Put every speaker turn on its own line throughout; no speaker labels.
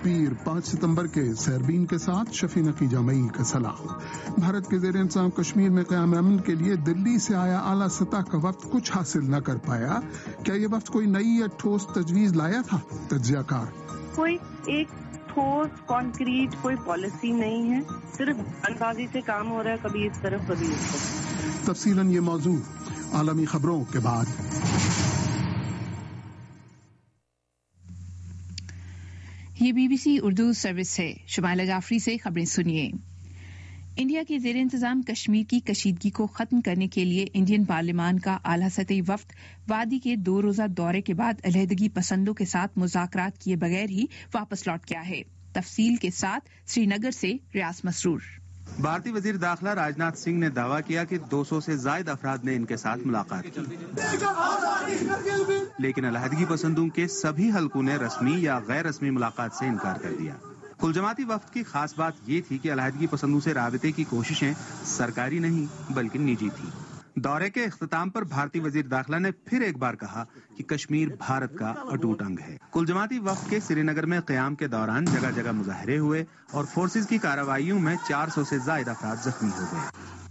پیر 5 ستمبر کے سیربین کے ساتھ شفیع نقی جامعی کا سلام۔ بھارت کے زیر انتظام کشمیر میں قیام امن کے لیے دلی سے آیا اعلیٰ سطح کا وفد کچھ حاصل نہ کر پایا، کیا یہ وفد کوئی نئی یا ٹھوس تجویز لایا تھا؟ تجزیہ کار:
کوئی ایک ٹھوس کانکریٹ کوئی پالیسی نہیں ہے، صرف بیان بازی سے کام ہو رہا ہے، کبھی اس طرف کبھی اس طرف۔
تفصیلاً یہ موضوع عالمی خبروں کے بعد۔
یہ B B C Urdu service ہے۔ شمائلہ جعفری سے خبریں سنیے۔ انڈیا کے زیر انتظام کشمیر کی کشیدگی کو ختم کرنے کے لیے انڈین پارلیمان کا اعلیٰ سطحی وفد وادی کے 2 روزہ دورے کے بعد علیحدگی پسندوں کے ساتھ مذاکرات کیے بغیر ہی واپس لوٹ گیا ہے۔ تفصیل کے ساتھ سری نگر سے ریاض مسرور۔
بھارتی وزیر داخلہ راجناتھ سنگھ نے دعویٰ کیا کہ 200 سے زائد افراد نے ان کے ساتھ ملاقات کی، لیکن علیحدگی پسندوں کے سبھی حلقوں نے رسمی یا غیر رسمی ملاقات سے انکار کر دیا۔ کل جماعتی وفد کی خاص بات یہ تھی کہ علیحدگی پسندوں سے رابطے کی کوششیں سرکاری نہیں بلکہ نجی تھی۔ دورے کے اختتام پر بھارتی وزیر داخلہ نے پھر ایک بار کہا کہ کشمیر بھارت کا اٹوٹ انگ ہے۔ کل جماعتی وفد کے سری نگر میں قیام کے دوران جگہ جگہ مظاہرے ہوئے اور فورسز کی کارروائیوں میں 400 سے زائد افراد زخمی ہو گئے۔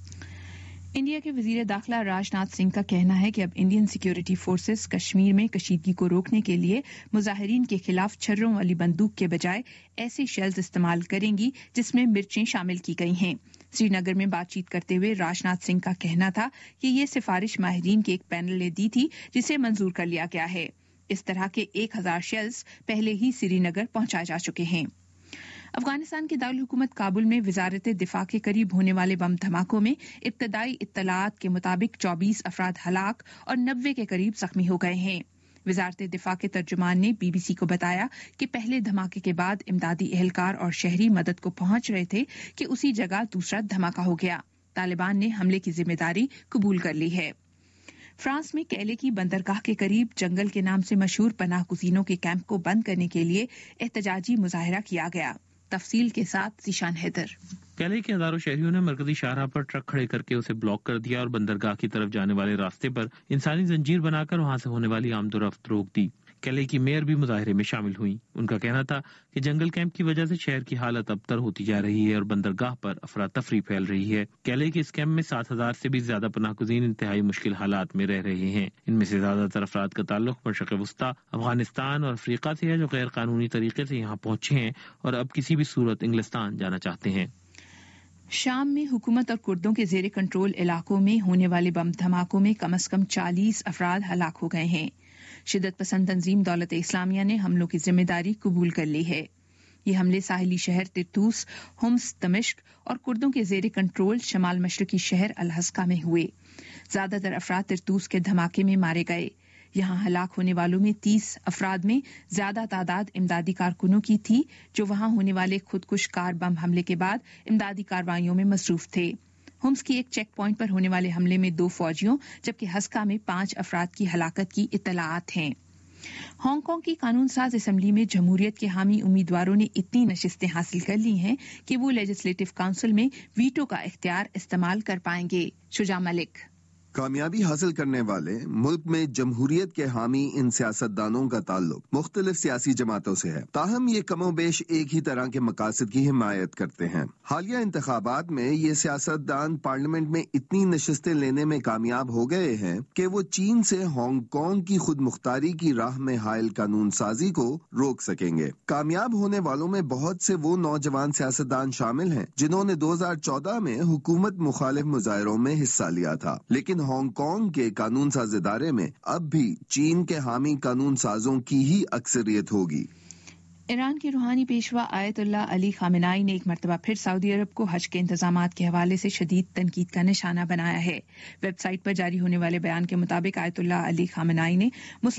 انڈیا کے وزیر داخلہ راجناتھ سنگھ کا کہنا ہے کہ اب انڈین سیکیورٹی فورسز کشمیر میں کشیدگی کو روکنے کے لیے مظاہرین کے خلاف چھروں والی بندوق کے بجائے ایسے شیلز استعمال کریں گی جس میں مرچیں شامل کی گئی ہیں۔ سری نگر میں بات چیت کرتے ہوئے راجناتھ سنگھ کا کہنا تھا کہ یہ سفارش ماہرین کے ایک پینل نے دی تھی جسے منظور کر لیا گیا ہے۔ اس طرح کے 1000 شیلز پہلے ہی سری نگر پہنچائے جا چکے ہیں۔ افغانستان کے دارالحکومت کابل میں وزارت دفاع کے قریب ہونے والے بم دھماکوں میں ابتدائی اطلاعات کے مطابق 24 افراد ہلاک اور 90 کے قریب زخمی ہو گئے ہیں۔ وزارت دفاع کے ترجمان نے بی بی سی کو بتایا کہ پہلے دھماکے کے بعد امدادی اہلکار اور شہری مدد کو پہنچ رہے تھے کہ اسی جگہ دوسرا دھماکہ ہو گیا۔ طالبان نے حملے کی ذمہ داری قبول کر لی ہے۔ فرانس میں کیلے کی بندرگاہ کے قریب جنگل کے نام سے مشہور پناہ گزینوں کے کیمپ کو بند کرنے کے لیے احتجاجی مظاہرہ کیا گیا۔ تفصیل کے ساتھ ذیشان حیدر۔
کیلے کے ہزاروں شہریوں نے مرکزی شاہراہ پر ٹرک کھڑے کر کے اسے بلاک کر دیا اور بندرگاہ کی طرف جانے والے راستے پر انسانی زنجیر بنا کر وہاں سے ہونے والی آمد و رفت روک دی۔ کیلے کی میئر بھی مظاہرے میں شامل ہوئی۔ ان کا کہنا تھا کہ جنگل کیمپ کی وجہ سے شہر کی حالت ابتر ہوتی جا رہی ہے اور بندرگاہ پر افراتفری پھیل رہی ہے۔ کیلے کے اس کیمپ میں 7000 سے بھی زیادہ پناہ گزین انتہائی مشکل حالات میں رہ رہے ہیں۔ ان میں سے زیادہ تر افراد کا تعلق مشرق وسطی، افغانستان اور افریقہ سے ہے، جو غیر قانونی طریقے سے یہاں پہنچے ہیں اور اب کسی بھی صورت انگلستان جانا چاہتے ہیں۔
شام میں حکومت اور کردوں کے زیر کنٹرول علاقوں میں ہونے والے بم دھماکوں میں کم از کم 40 افراد ہلاک ہو گئے ہیں۔ شدت پسند تنظیم دولت اسلامیہ نے حملوں کی ذمہ داری قبول کر لی ہے۔ یہ حملے ساحلی شہر ترتوس، ہومس، دمشق اور کردوں کے زیر کنٹرول شمال مشرقی شہر الحسکہ میں ہوئے۔ زیادہ تر افراد ترتوس کے دھماکے میں مارے گئے۔ یہاں ہلاک ہونے والوں میں 30 افراد میں زیادہ تعداد امدادی کارکنوں کی تھی جو وہاں ہونے والے خودکش کار بم حملے کے بعد امدادی کارروائیوں میں مصروف تھے۔ ہومس کی ایک چیک پوائنٹ پر ہونے والے حملے میں 2 فوجیوں جبکہ ہسکا میں 5 افراد کی ہلاکت کی اطلاعات ہیں۔ ہانگ کانگ کی قانون ساز اسمبلی میں جمہوریت کے حامی امیدواروں نے اتنی نشستیں حاصل کر لی ہیں کہ وہ لیجسلیٹو کونسل میں ویٹو کا اختیار استعمال کر پائیں گے۔ شجاع ملک۔
کامیابی حاصل کرنے والے ملک میں جمہوریت کے حامی ان سیاستدانوں کا تعلق مختلف سیاسی جماعتوں سے ہے، تاہم یہ کم و بیش ایک ہی طرح کے مقاصد کی حمایت کرتے ہیں۔ حالیہ انتخابات میں یہ سیاستدان پارلیمنٹ میں اتنی نشستیں لینے میں کامیاب ہو گئے ہیں کہ وہ چین سے ہانگ کانگ کی خود مختاری کی راہ میں حائل قانون سازی کو روک سکیں گے۔ کامیاب ہونے والوں میں بہت سے وہ نوجوان سیاستدان شامل ہیں جنہوں نے 2014 میں حکومت مخالف مظاہروں میں حصہ لیا تھا، لیکن ہانگ کانگ کے قانون ساز ادارے میں اب بھی چین کے حامی قانون سازوں کی ہی اکثریت ہوگی۔
ایران کے روحانی پیشوا آیت اللہ علی خامنائی نے ایک مرتبہ پھر سعودی عرب کو حج کے انتظامات کے حوالے سے شدید تنقید کا نشانہ بنایا ہے۔ ویب سائٹ پر جاری ہونے والے بیان کے مطابق آیت اللہ علی خامنائی نے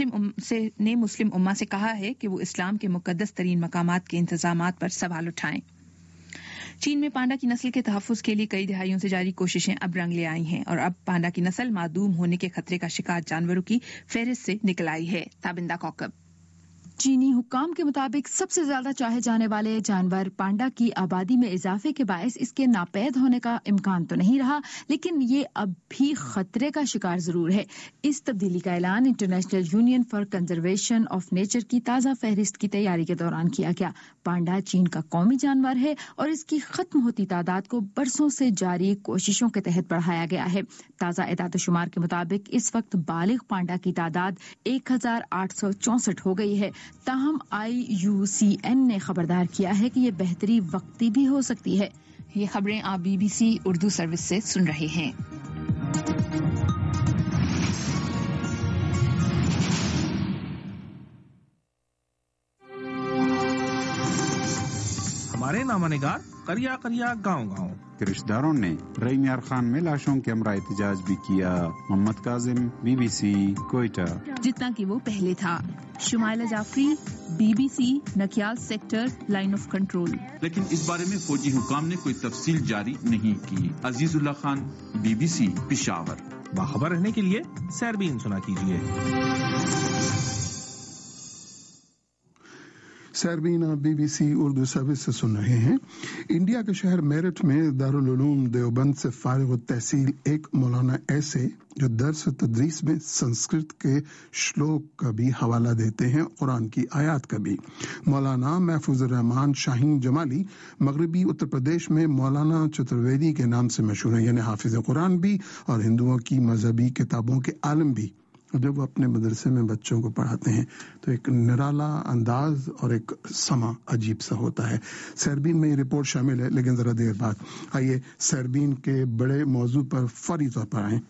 مسلم امہ سے کہا ہے کہ وہ اسلام کے مقدس ترین مقامات کے انتظامات پر سوال اٹھائیں۔ چین میں پانڈا کی نسل کے تحفظ کے لیے کئی دہائیوں سے جاری کوششیں اب رنگ لے آئی ہیں اور اب پانڈا کی نسل معدوم ہونے کے خطرے کا شکار جانوروں کی فہرست سے نکل آئی ہے۔ تابندہ کوکب۔ چینی حکام کے مطابق سب سے زیادہ چاہے جانے والے جانور پانڈا کی آبادی میں اضافے کے باعث اس کے ناپید ہونے کا امکان تو نہیں رہا، لیکن یہ اب بھی خطرے کا شکار ضرور ہے۔ اس تبدیلی کا اعلان international union for conservation of nature کی تازہ فہرست کی تیاری کے دوران کیا گیا۔ پانڈا چین کا قومی جانور ہے اور اس کی ختم ہوتی تعداد کو برسوں سے جاری کوششوں کے تحت بڑھایا گیا ہے۔ تازہ اعداد و شمار کے مطابق اس وقت بالغ پانڈا کی تعداد 1864 ہو گئی ہے۔ تاہم IUCN نے خبردار کیا ہے کہ یہ بہتری وقتی بھی ہو سکتی ہے۔ یہ خبریں آپ BBC اردو سروس سے سن رہے ہیں۔
ہمارے نامہ نگار کریا کریا گاؤں گاؤں
کے رشتہ داروں نے رحیم یار خان میں لاشوں کے ہمراہ احتجاج بھی کیا۔ محمد کاظم BBC کوئٹہ۔
جتنا کہ وہ پہلے تھا۔ Shumaila Jafri BBC Nakyal sector line of control.
لیکن اس بارے میں فوجی حکام نے کوئی تفصیل جاری نہیں کی۔ عزیز اللہ خان BBC پشاور۔
باخبر رہنے کے لیے سیربین سنا کیجیے۔
سیربین BBC اردو سروس سے سن رہے ہیں۔ انڈیا کے شہر میرٹھ میں دارالعلوم دیوبند سے فارغ التحصیل ایک مولانا ایسے جو درس و تدریس میں سنسکرت کے شلوک کا بھی حوالہ دیتے ہیں، قرآن کی آیات کا بھی۔ مولانا محفوظ الرحمان شاہین جمالی مغربی اتر پردیش میں مولانا چترویدی کے نام سے مشہور ہیں، یعنی حافظ قرآن بھی اور ہندوؤں کی مذہبی کتابوں کے عالم بھی۔ جب وہ اپنے مدرسے میں بچوں کو پڑھاتے ہیں تو ایک نرالا انداز اور ایک سما عجیب سا ہوتا ہے۔ سیربین میں یہ رپورٹ شامل ہے، لیکن ذرا دیر بعد آئیے سیربین کے بڑے موضوع پر فوری طور پر آئیں۔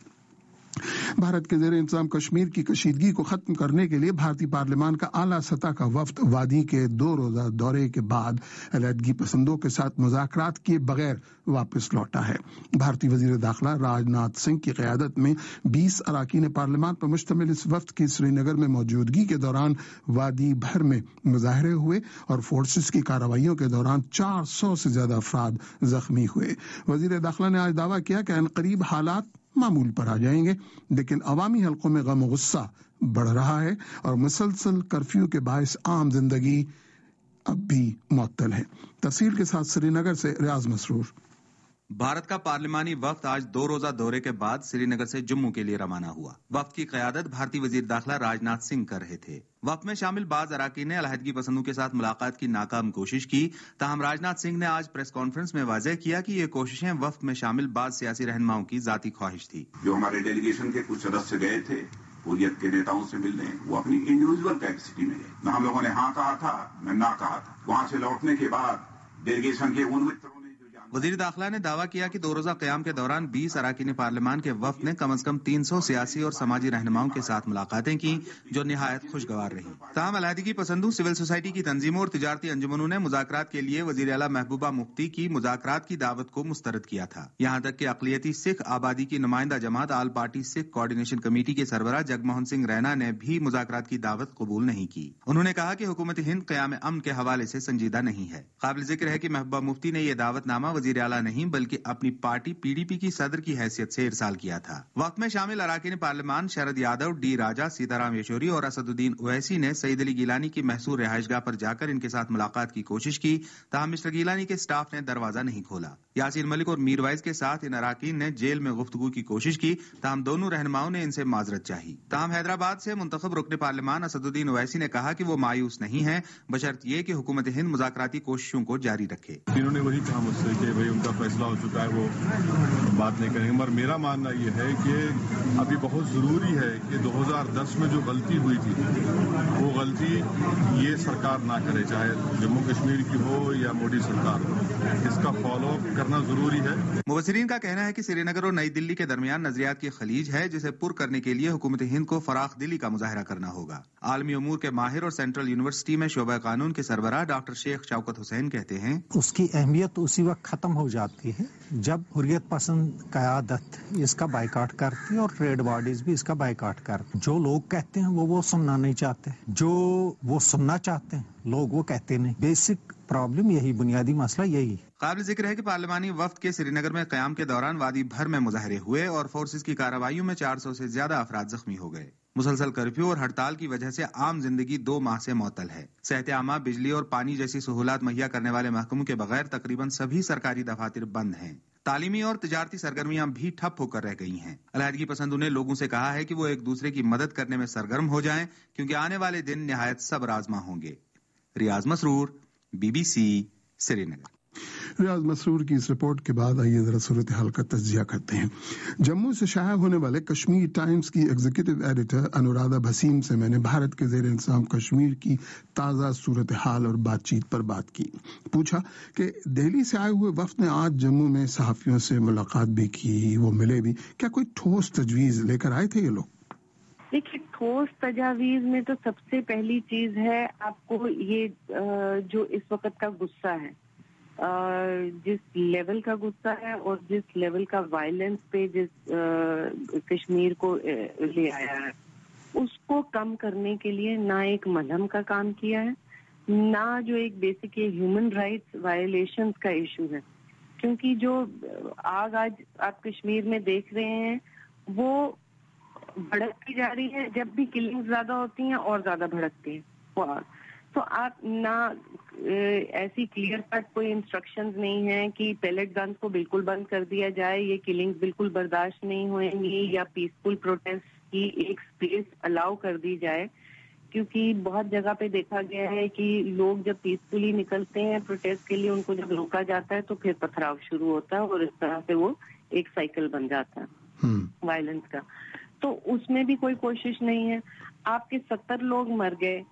بھارت کے زیر انتظام کشمیر کی کشیدگی کو ختم کرنے کے لیے بھارتی پارلیمان کا اعلیٰ سطح کا وفد وادی کے 2 روزہ دورے کے بعد علیحدگی پسندوں کے ساتھ مذاکرات کیے بغیر واپس لوٹا ہے۔ بھارتی وزیر داخلہ راج ناتھ سنگھ کی قیادت میں 20 اراکین پارلیمان پر مشتمل اس وفد کی سری نگر میں موجودگی کے دوران وادی بھر میں مظاہرے ہوئے اور فورسز کی کارروائیوں کے دوران 400 سے زیادہ افراد زخمی ہوئے۔ وزیر داخلہ نے آج دعویٰ کیا کہ عنقریب حالات معمول پر آ جائیں گے، لیکن عوامی حلقوں میں غم و غصہ بڑھ رہا ہے اور مسلسل کرفیو کے باعث عام زندگی اب بھی معطل ہے۔ تفصیل کے ساتھ سری نگر سے ریاض مسرور۔
بھارت کا پارلیمانی وفد آج 2 روزہ دورے کے بعد سری نگر سے جموں کے لیے روانہ ہوا۔ وفد کی قیادت بھارتی وزیر داخلہ راج ناتھ سنگھ کر رہے تھے۔ وفد میں شامل بعض اراکین نے علیحدگی پسندوں کے ساتھ ملاقات کی ناکام کوشش کی، تاہم راج ناتھ سنگھ نے آج پریس کانفرنس میں واضح کیا کہ یہ کوششیں وفد میں شامل بعض سیاسی رہنماؤں کی ذاتی خواہش تھی۔
جو ہمارے ڈیلیگیشن کے کچھ سدسیہ گئے تھے حریت کے نیتاؤں سے ملنے، وہ اپنی انڈیویجول کیپیسٹی میں گئے، نہ ہم لوگوں نے ہاں کہا تھا نہ نہ کہا تھا۔ وہاں سے لوٹنے کے بعد ڈیلیگیشن کے ان متروں نے
وزیر داخلہ نے دعویٰ کیا کہ 2 روزہ قیام کے دوران 20 اراکین پارلیمان کے وفد نے کم از کم 300 سیاسی اور سماجی رہنماؤں کے ساتھ ملاقاتیں کی جو نہایت خوشگوار رہی۔ تاہم علیحدگی پسندوں، سول سوسائٹی کی تنظیموں اور تجارتی انجمنوں نے مذاکرات کے لیے وزیر اعلیٰ محبوبہ مفتی کی مذاکرات کی دعوت کو مسترد کیا تھا۔ یہاں تک کہ اقلیتی سکھ آبادی کی نمائندہ جماعت all party Sikh coordination committee کے سربراہ جگموہن سنگھ رینا نے بھی مذاکرات کی دعوت قبول نہیں کی۔ انہوں نے کہا کہ حکومت ہند قیام امن کے حوالے سے سنجیدہ نہیں ہے۔ قابل ذکر ہے کہ محبوبہ مفتی نے یہ دعوت نامہ وزیر اعلیٰ نہیں بلکہ اپنی پارٹی PDP کی صدر کی حیثیت سے ارسال کیا تھا۔ وقت میں شامل اراکین پارلیمان شرد یادو، ڈی راجا، سیتارام یشوری اور اسد الدین اویسی نے سعید علی گیلانی کی محصور رہائش گاہ پر جا کر ان کے ساتھ ملاقات کی کوشش کی، تاہم مسٹر گیلانی کے سٹاف نے دروازہ نہیں کھولا۔ یاسین ملک اور میر وائز کے ساتھ ان اراکین نے جیل میں گفتگو کی کوشش کی، تاہم دونوں رہنماؤں نے ان سے معذرت چاہی۔ تاہم حیدرآباد سے منتخب رکن پارلیمان اسد الدین اویسی نے کہا کہ وہ مایوس نہیں ہیں بشرط یہ کہ حکومت ہند مذاکراتی کوششوں کو جاری رکھے۔
انہوں نے وہی کہا مجھ سے کہ بھائی ان کا فیصلہ ہو چکا ہے، وہ بات نہیں کریں گے، مگر میرا ماننا یہ ہے کہ ابھی بہت ضروری ہے کہ 2010 میں جو غلطی ہوئی تھی وہ غلطی یہ سرکار نہ کرے، چاہے جموں کشمیر کی ہو یا مودی سرکار ہو، اس کا فالو اپ کرنا ضروری ہے۔
مبصرین کا کہنا ہے کہ سری نگر اور نئی دلی کے درمیان نظریات کی خلیج ہے جسے پر کرنے کے لیے حکومت ہند کو فراخ دلی کا مظاہرہ کرنا ہوگا۔ عالمی امور کے ماہر اور سینٹرل یونیورسٹی میں شعبہ قانون کے سربراہ ڈاکٹر شیخ شوکت حسین کہتے ہیں
اس کی اہمیت اسی وقت ختم ہو جاتی ہے جب حریت پسند قیادت اس کا بائیکاٹ کرتی ہے اور ٹریڈ باڈیز بھی اس کا بائیکاٹ کرتی۔ جو لوگ کہتے ہیں وہ سننا نہیں چاہتے، جو وہ سننا چاہتے ہیں لوگ وہ کہتے نہیں۔ بیسک پرابلم یہی، بنیادی مسئلہ یہی۔
قابل ذکر ہے کہ پارلیمانی وفد کے سری نگر میں قیام کے دوران وادی بھر میں مظاہرے ہوئے اور فورسز کی کارروائیوں میں 400 سے زیادہ افراد زخمی ہو گئے۔ مسلسل کرفیو اور ہڑتال کی وجہ سے عام زندگی 2 ماہ سے معطل ہے. صحت عامہ، بجلی اور پانی جیسی سہولات مہیا کرنے والے محکموں کے بغیر تقریباً سبھی سرکاری دفاتر بند ہیں. تعلیمی اور تجارتی سرگرمیاں بھی ٹھپ ہو کر رہ گئی ہیں. علیحدگی پسندوں نے لوگوں سے کہا ہے کہ وہ ایک دوسرے کی مدد کرنے میں سرگرم ہو جائیں کیونکہ آنے والے دن نہایت صبر آزما ہوں گے. ریاض مسرور، BBC، سری نگر.
ریاض مسرور کی اس رپورٹ کے بعد آئیے ذرا صورتحال کا تجزیہ کرتے ہیں. جموں سے شائع ہونے والے کشمیر ٹائمز کی ایگزیکٹو ایڈیٹر انورادھا بھسیم سے میں نے بھارت کے زیر انتظام کشمیر کی تازہ صورتحال اور بات چیت پر بات کی. پوچھا کہ دہلی سے آئے ہوئے وفد نے آج جموں میں صحافیوں سے ملاقات بھی کی، وہ ملے بھی. کیا کوئی ٹھوس تجویز لے کر آئے تھے یہ لوگ؟
دیکھیے، ٹھوس تجاویز میں تو سب سے پہلی چیز ہے آپ کو یہ جو اس وقت کا غصہ ہے، جس لیول کا غصہ ہے اور جس لیول کا وائلنس پہ جس کشمیر کو لے آیا ہے، اس کو کم کرنے کے لیے نہ ایک ملہم کا کام کیا ہے، نہ جو ایک بیسک ہیومن رائٹس وائلیشنز کا ایشو ہے. کیونکہ جو آگ آج آپ کشمیر میں دیکھ رہے ہیں وہ بھڑکتی جا رہی ہے. جب بھی کلنگ زیادہ ہوتی ہیں اور زیادہ بھڑکتی ہیں. تو آپ نہ ایسی کلیئر کٹ کوئی انسٹرکشنز نہیں ہیں کہ پیلٹ گنز کو بالکل بند کر دیا جائے، یہ کلنگ بالکل برداشت نہیں ہوئیں گی، یا پیسفل پروٹیسٹ کی ایک سپیس الاؤ کر دی جائے. کیونکہ بہت جگہ پہ دیکھا گیا ہے کہ لوگ جب پیسفلی نکلتے ہیں پروٹیسٹ کے لیے، ان کو جب روکا جاتا ہے تو پھر پتھراؤ شروع ہوتا ہے اور اس طرح سے وہ ایک سائیکل بن جاتا ہے وائلنس کا. تو اس میں بھی کوئی کوشش نہیں ہے. آپ کے 70 لوگ مر گئے،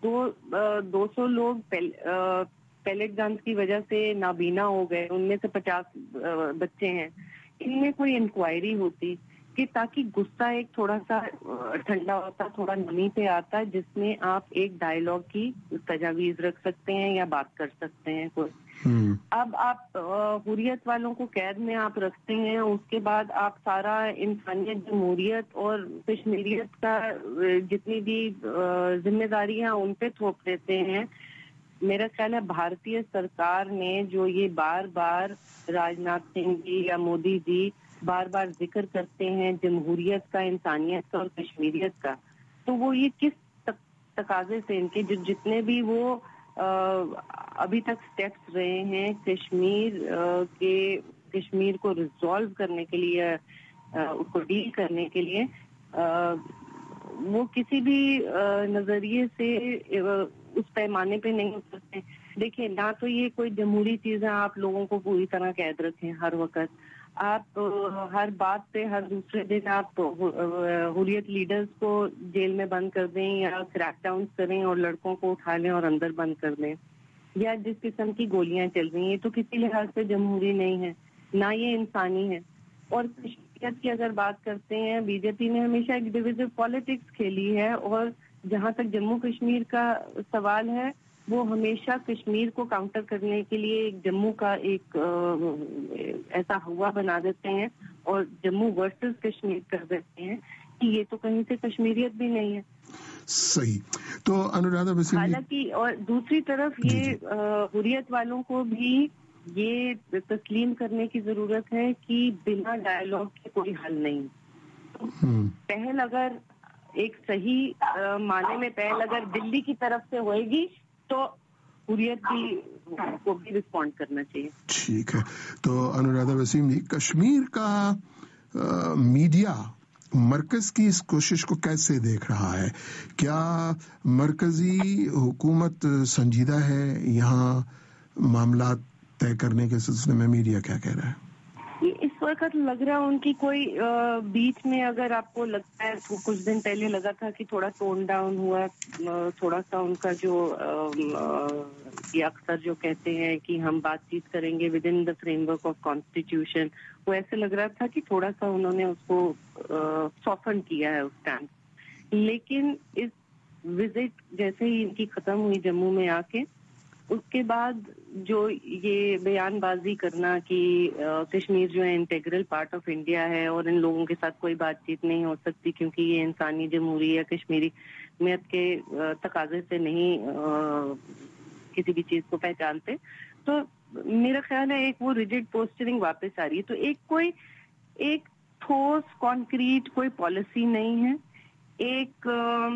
200 لوگ پیلٹ گنز کی وجہ سے نابینا ہو گئے، ان میں سے 50 بچے ہیں. ان میں کوئی انکوائری ہوتی کہ تاکہ غصہ ایک تھوڑا سا ٹھنڈا ہوتا، تھوڑا نمی پہ آتا، جس میں آپ ایک ڈائیلاگ کی تجاویز رکھ سکتے ہیں یا بات کر سکتے ہیں کوئی. اب آپ حریت والوں کو قید میں آپ رکھتے ہیں، اس کے بعد آپ سارا انسانیت، جمہوریت اور کشمیریت کا جتنی بھی ذمہ داری ہیں ان پہ تھوپ دیتے ہیں. میرا خیال ہے بھارتی سرکار نے جو یہ بار بار راجناتھ سنگھ جی یا مودی جی بار بار ذکر کرتے ہیں جمہوریت کا، انسانیت کا اور کشمیریت کا، تو وہ یہ کس تقاضے سے ان کے جتنے بھی وہ ابھی تک سٹیپس رہے ہیں کشمیر کو ریزالو کرنے کے لیے، اس کو ڈیل کرنے کے لیے، وہ کسی بھی نظریے سے اس پیمانے پہ نہیں ہو سکتے. دیکھیں، نہ تو یہ کوئی جمہوری چیز ہے آپ لوگوں کو پوری طرح قید رکھیں ہر وقت. آپ ہر بات پہ ہر دوسرے دن آپ حریت لیڈرز کو جیل میں بند کر دیں یا کریک ڈاؤن کریں اور لڑکوں کو اٹھا لیں اور اندر بند کر دیں، یا جس قسم کی گولیاں چل رہی ہیں، تو کسی لحاظ سے جمہوری نہیں ہے، نہ یہ انسانی ہے. اور کشمیریت کی اگر بات کرتے ہیں، بی جے پی نے ہمیشہ ایک ڈویژن پالیٹکس کھیلی ہے، اور جہاں تک جموں کشمیر کا سوال ہے وہ ہمیشہ کشمیر کو کاؤنٹر کرنے کے لیے ایک جموں کا ایک ایسا ہوا بنا دیتے ہیں اور جموں ورسز کشمیر کر دیتے ہیں کہ یہ تو کہیں سے کشمیریت بھی نہیں ہے.
صحیح. تو انورادھا بھسیم،
حالانکہ اور دوسری طرف یہ حریت والوں کو بھی یہ تسلیم کرنے کی ضرورت ہے کہ بنا ڈائیلاگ کے کوئی حل نہیں. پہل اگر ایک صحیح معنی میں پہل اگر دلی کی طرف سے ہوئے گی تو حریت بھی کو بھی رسپونڈ کرنا چاہیے.
ٹھیک ہے. تو انورادھا وسیم جی، کشمیر کا میڈیا مرکز کی اس کوشش کو کیسے دیکھ رہا ہے؟ کیا مرکزی حکومت سنجیدہ ہے یہاں معاملات طے کرنے کے سلسلے میں؟ میڈیا کیا کہہ رہا ہے؟
اس وقت لگ رہا ہے ان کی کوئی بیچ میں، اگر آپ کو لگتا ہے کچھ دن پہلے لگا تھا کہ تھوڑا ٹون ڈاؤن ہوا، تھوڑا سا ان کا جو یہ اکثر جو کہتے ہیں کہ ہم بات چیت کریں گے with in the framework of constitution, وہ ایسے لگ رہا تھا کہ تھوڑا سا انہوں نے اس کو سافن کیا ہے اس ٹائم. لیکن اس وزٹ جیسے ہی ان کی ختم ہوئی جموں میں آ کے، اس کے بعد جو یہ بیان بازی کرنا کہ کشمیر جو ہے انٹیگرل پارٹ آف انڈیا ہے اور ان لوگوں کے ساتھ کوئی بات چیت نہیں ہو سکتی کیونکہ یہ انسانی جمہوری یا کشمیری میت کے تقاضے سے نہیں کسی بھی چیز کو پہچانتے، تو میرا خیال ہے ایک وہ ریجڈ پوسچرنگ واپس آ رہی ہے. تو ایک ٹھوس کانکریٹ کوئی پالیسی نہیں ہے. एक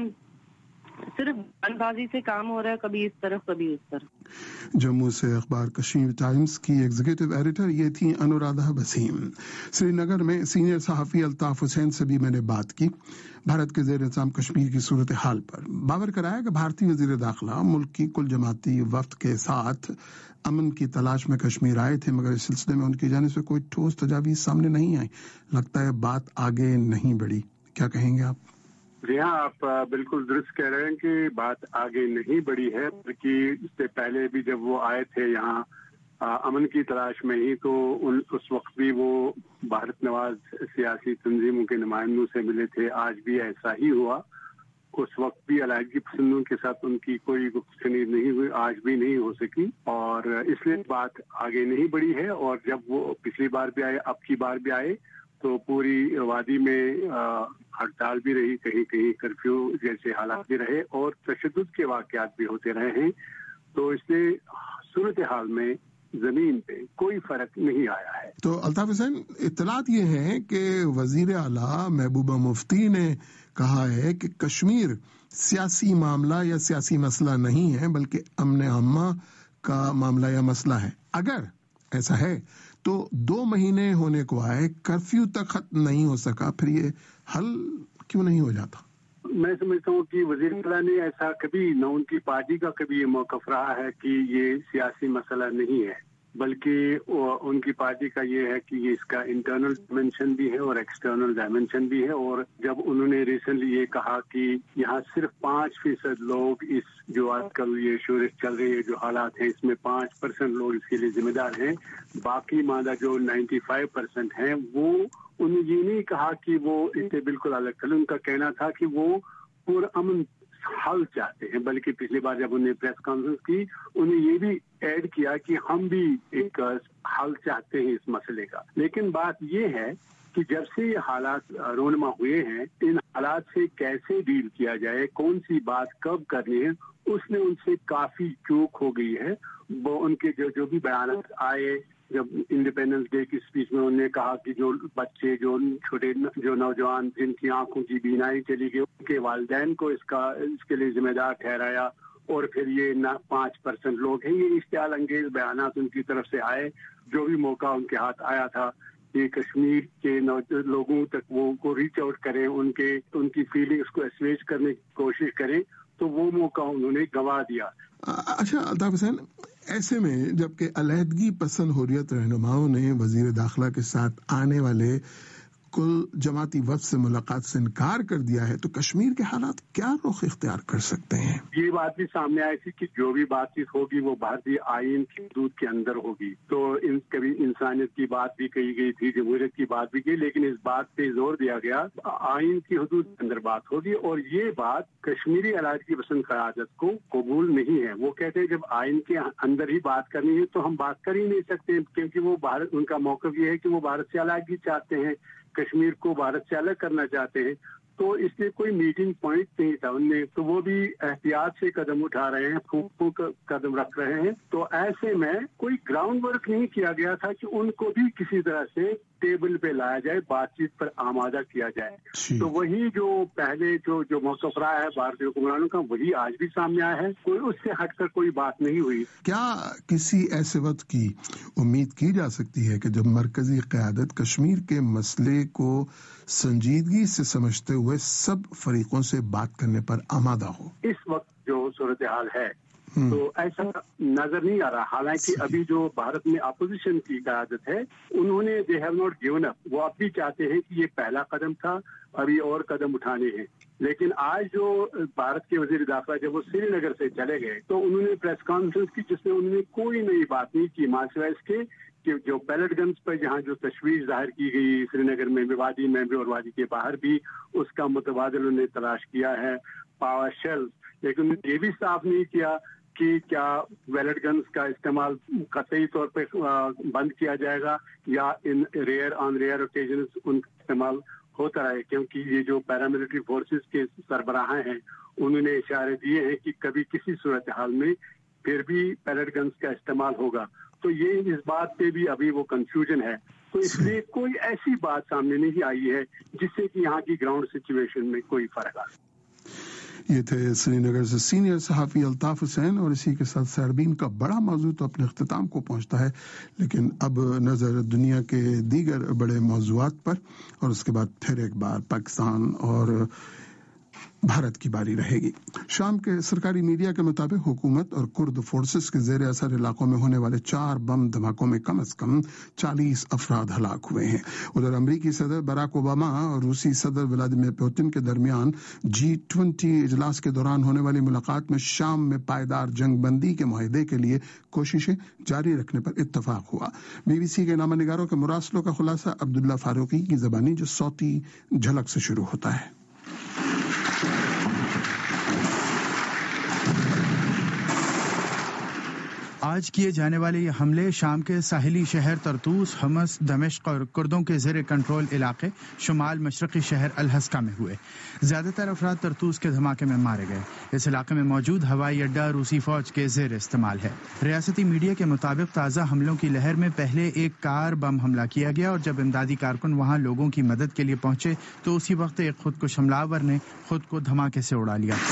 सिर्फ बयानबाजी से काम हो रहा है, कभी इस तरफ कभी उस तरफ।
जम्मू से अखबार कश्मीर टाइम्स की एग्जीक्यूटिव एडिटर ये थी अनुराधा वसीम। श्रीनगर में सीनियर सहाफी अल्ताफ हुसैन से भी मैंने बात की भारत के ज़ेर इंतज़ाम कश्मीर की सूरत हाल पर। बावर कराया कि भारतीय वज़ीर दाखिला मुल्क की कुल जमाती वफ्द के साथ अमन की तलाश में कश्मीर आए थे, मगर इस सिलसिले में उनकी जानिब से कोई ठोस तजावीज़ सामने नहीं आई। लगता है बात आगे नहीं बढ़ी। क्या कहेंगे आप?
जी हाँ, आप बिल्कुल दुरुस्त कह रहे हैं कि बात आगे नहीं बढ़ी है, बल्कि इससे पहले भी जब वो आए थे यहाँ अमन की तलाश में ही, तो उस वक्त भी वो भारत नवाज सियासी तंजीमों के नुमाइंदों से मिले थे। आज भी ऐसा ही हुआ। उस वक्त भी अलहदगी पसंदों के साथ उनकी कोई गुफ्तगू नहीं हुई, आज भी नहीं हो सकी, और इसलिए बात आगे नहीं बढ़ी है। और जब वो पिछली बार भी आए, अब की बार भी आए, तो पूरी वादी में हड़ताल भी रही, कहीं कहीं कर्फ्यू जैसे हालात भी रहे और तशद्दुद के वाक़यात भी होते रहे हैं। तो इससे सूरत हाल में जमीन पे कोई फर्क नहीं आया है।
तो अल्ताफ हुसैन, इत्तलात ये है कि वजीर आला महबूबा मुफ्ती ने कहा है कि कश्मीर सियासी मामला या सियासी मसला नहीं है, बल्कि अमन अम्मा का मामला या मसला है। अगर ऐसा है तो 2 महीने होने को आए, कर्फ्यू तक खत्म नहीं हो सका, फिर ये हल क्यों नहीं हो जाता?
मैं समझता हूँ कि वज़ीर आला ने ऐसा कभी न उनकी पार्टी का कभी ये मौक़िफ़ रहा है कि ये सियासी मसला नहीं है, बल्कि उनकी पार्टी का ये है कि ये इसका इंटरनल डायमेंशन भी है और एक्सटर्नल डायमेंशन भी है। और जब उन्होंने रिसेंटली ये कहा कि यहाँ सिर्फ 5% लोग इस जो आजकल ये शोरश चल रही है, जो हालात हैं, इसमें 5% लोग इसके लिए जिम्मेदार हैं, बाकी मादा जो 95% हैं वो उन्होंने ये नहीं कहा कि वो इससे बिल्कुल अलग कर। उनका कहना था कि वो पुरअमन हल चाहते हैं, बल्कि पिछली बार जब उन्होंने प्रेस कॉन्फ्रेंस की, उन्हें ये भी ऐड किया कि हम भी एक हल चाहते हैं इस मसले का। लेकिन बात ये है कि जब से ये हालात रोनमा हुए हैं, इन हालात से कैसे डील किया जाए, कौन सी बात कब करनी है, उसने उनसे काफी चूक हो गई है। वो उनके जो भी बयान आए, जब इंडिपेंडेंस डे की स्पीच में उन्होंने कहा कि जो बच्चे, जो छोटे, जो नौजवान जिनकी आंखों की बीनाई चली गई, उनके वालिदैन को इसके लिए जिम्मेदार ठहराया, और फिर ये 5% लोग हैं। ये इश्तियाल अंगेज बयानात उनकी तरफ से आए। जो भी मौका उनके हाथ आया था कि कश्मीर के लोगों तक वो उनको रीच आउट करें, उनकी फीलिंग्स को एस्वेज करने की कोशिश करें, तो वो मौका उन्होंने गंवा दिया।
अच्छा अल्ताफ हुसैन, ऐसे में जबकि अलहदगी पसंद हुर्रियत रहनुमाओं ने वजीर दाखिला के साथ आने वाले कुल जमाती वफ्द से मुलाकात से इनकार कर दिया है, तो कश्मीर के हालात क्या रुख इख्तियार कर सकते हैं?
ये बात भी सामने आई थी कि जो भी बातचीत होगी वो भारतीय आईन की हदूद के अंदर होगी। तो कभी इंसानियत की बात भी कही गई थी, जमहूरियत की बात भी की, लेकिन इस बात पे जोर दिया गया आईन की हदूद के अंदर बात होगी। और ये बात कश्मीरी अलहदगी पसंद क़यादत को कबूल नहीं है। वो कहते हैं जब आईन के अंदर ही बात करनी है तो हम बात कर ही नहीं सकते, क्योंकि वो भारत, उनका मौक़िफ़ ये है कि वो भारत से अलहदगी चाहते हैं, कश्मीर को भारत से अलग करना चाहते हैं। तो इसलिए कोई मीटिंग पॉइंट नहीं था उनने, तो वो भी एहतियात से कदम उठा रहे हैं, फूक कदम रख रहे हैं। तो ऐसे में कोई ग्राउंड वर्क नहीं किया गया था कि उनको भी किसी तरह से टेबल पे लाया जाए, बातचीत पर आमादा किया जाए। तो वही जो पहले जो मौक़िफ़ रहा है भारतीय हुक्मरानों का, वही आज भी सामने आया है। कोई उससे हटकर कोई बात नहीं हुई।
क्या किसी ऐसे वक्त की उम्मीद की जा सकती है कि जब मरकजी क़यादत कश्मीर के मसले को संजीदगी से समझते हुए सब फरीकों से बात करने पर आमादा हो?
इस वक्त जो सूरत हाल है तो ऐसा नजर नहीं आ रहा। हालांकि अभी जो भारत में अपोजिशन की क़यादत है, उन्होंने they have not given up. वो अब भी चाहते हैं कि ये पहला कदम था, अभी और कदम उठाने हैं। लेकिन आज जो भारत के वजीर दाखिला जब वो श्रीनगर से चले गए, तो उन्होंने प्रेस कॉन्फ्रेंस की जिसमें उन्होंने कोई नई बात नहीं की, मासिवा इसके कि जो पैलेट गन्स पर जहाँ जो तशवीश जाहिर की गई श्रीनगर में भी, वादी में भी और वादी के बाहर भी, उसका मुतबादिल उन्होंने तलाश किया है, पावर शेल। लेकिन ये भी साफ नहीं किया कि क्या वैलेट गन्स का इस्तेमाल कतई तौर पे बंद किया जाएगा या इन ऑन रेयर ओकेजन्स उनका इस्तेमाल होता रहे, क्योंकि ये जो पैरामिलिट्री फोर्सेस के सरबराह हैं उन्होंने इशारे दिए हैं कि कभी किसी सूरत हाल में फिर भी पैलेट गन्स का इस्तेमाल होगा। तो ये इस बात पे भी अभी वो कंफ्यूजन है تو اس لیے کوئی ایسی بات سامنے نہیں آئی ہے جس سے کہ یہاں کی گراؤنڈ سچویشن میں کوئی فرق آ.
یہ تھے سری نگر سے سینئر صحافی الطاف حسین. اور اسی کے ساتھ سیربین کا بڑا موضوع تو اپنے اختتام کو پہنچتا ہے، لیکن اب نظر دنیا کے دیگر بڑے موضوعات پر، اور اس کے بعد پھر ایک بار پاکستان اور بھارت کی باری رہے گی. شام کے سرکاری میڈیا کے مطابق حکومت اور کرد فورسز کے زیر اثر علاقوں میں ہونے والے 4 بم دھماکوں میں کم از کم 40 افراد ہلاک ہوئے ہیں. ادھر امریکی صدر براک اوباما اور روسی صدر ولادیمیر پوتن کے درمیان G20 اجلاس کے دوران ہونے والی ملاقات میں شام میں پائیدار جنگ بندی کے معاہدے کے لیے کوششیں جاری رکھنے پر اتفاق ہوا. BBC کے نامہ نگاروں کے مراسلوں کا خلاصہ عبداللہ فاروقی کی زبانی، جو صوتی جھلک سے شروع ہوتا ہے.
آج کیے جانے والے یہ حملے شام کے ساحلی شہر طرطوس، حمص، دمشق اور کردوں کے زیر کنٹرول علاقے شمال مشرقی شہر الحسکہ میں ہوئے. زیادہ تر افراد طرطوس کے دھماکے میں مارے گئے. اس علاقے میں موجود ہوائی اڈہ روسی فوج کے زیر استعمال ہے. ریاستی میڈیا کے مطابق تازہ حملوں کی لہر میں پہلے ایک کار بم حملہ کیا گیا، اور جب امدادی کارکن وہاں لوگوں کی مدد کے لیے پہنچے تو اسی وقت ایک خودکش حملہ آور نے خود کو دھماکے سے اڑا لیا.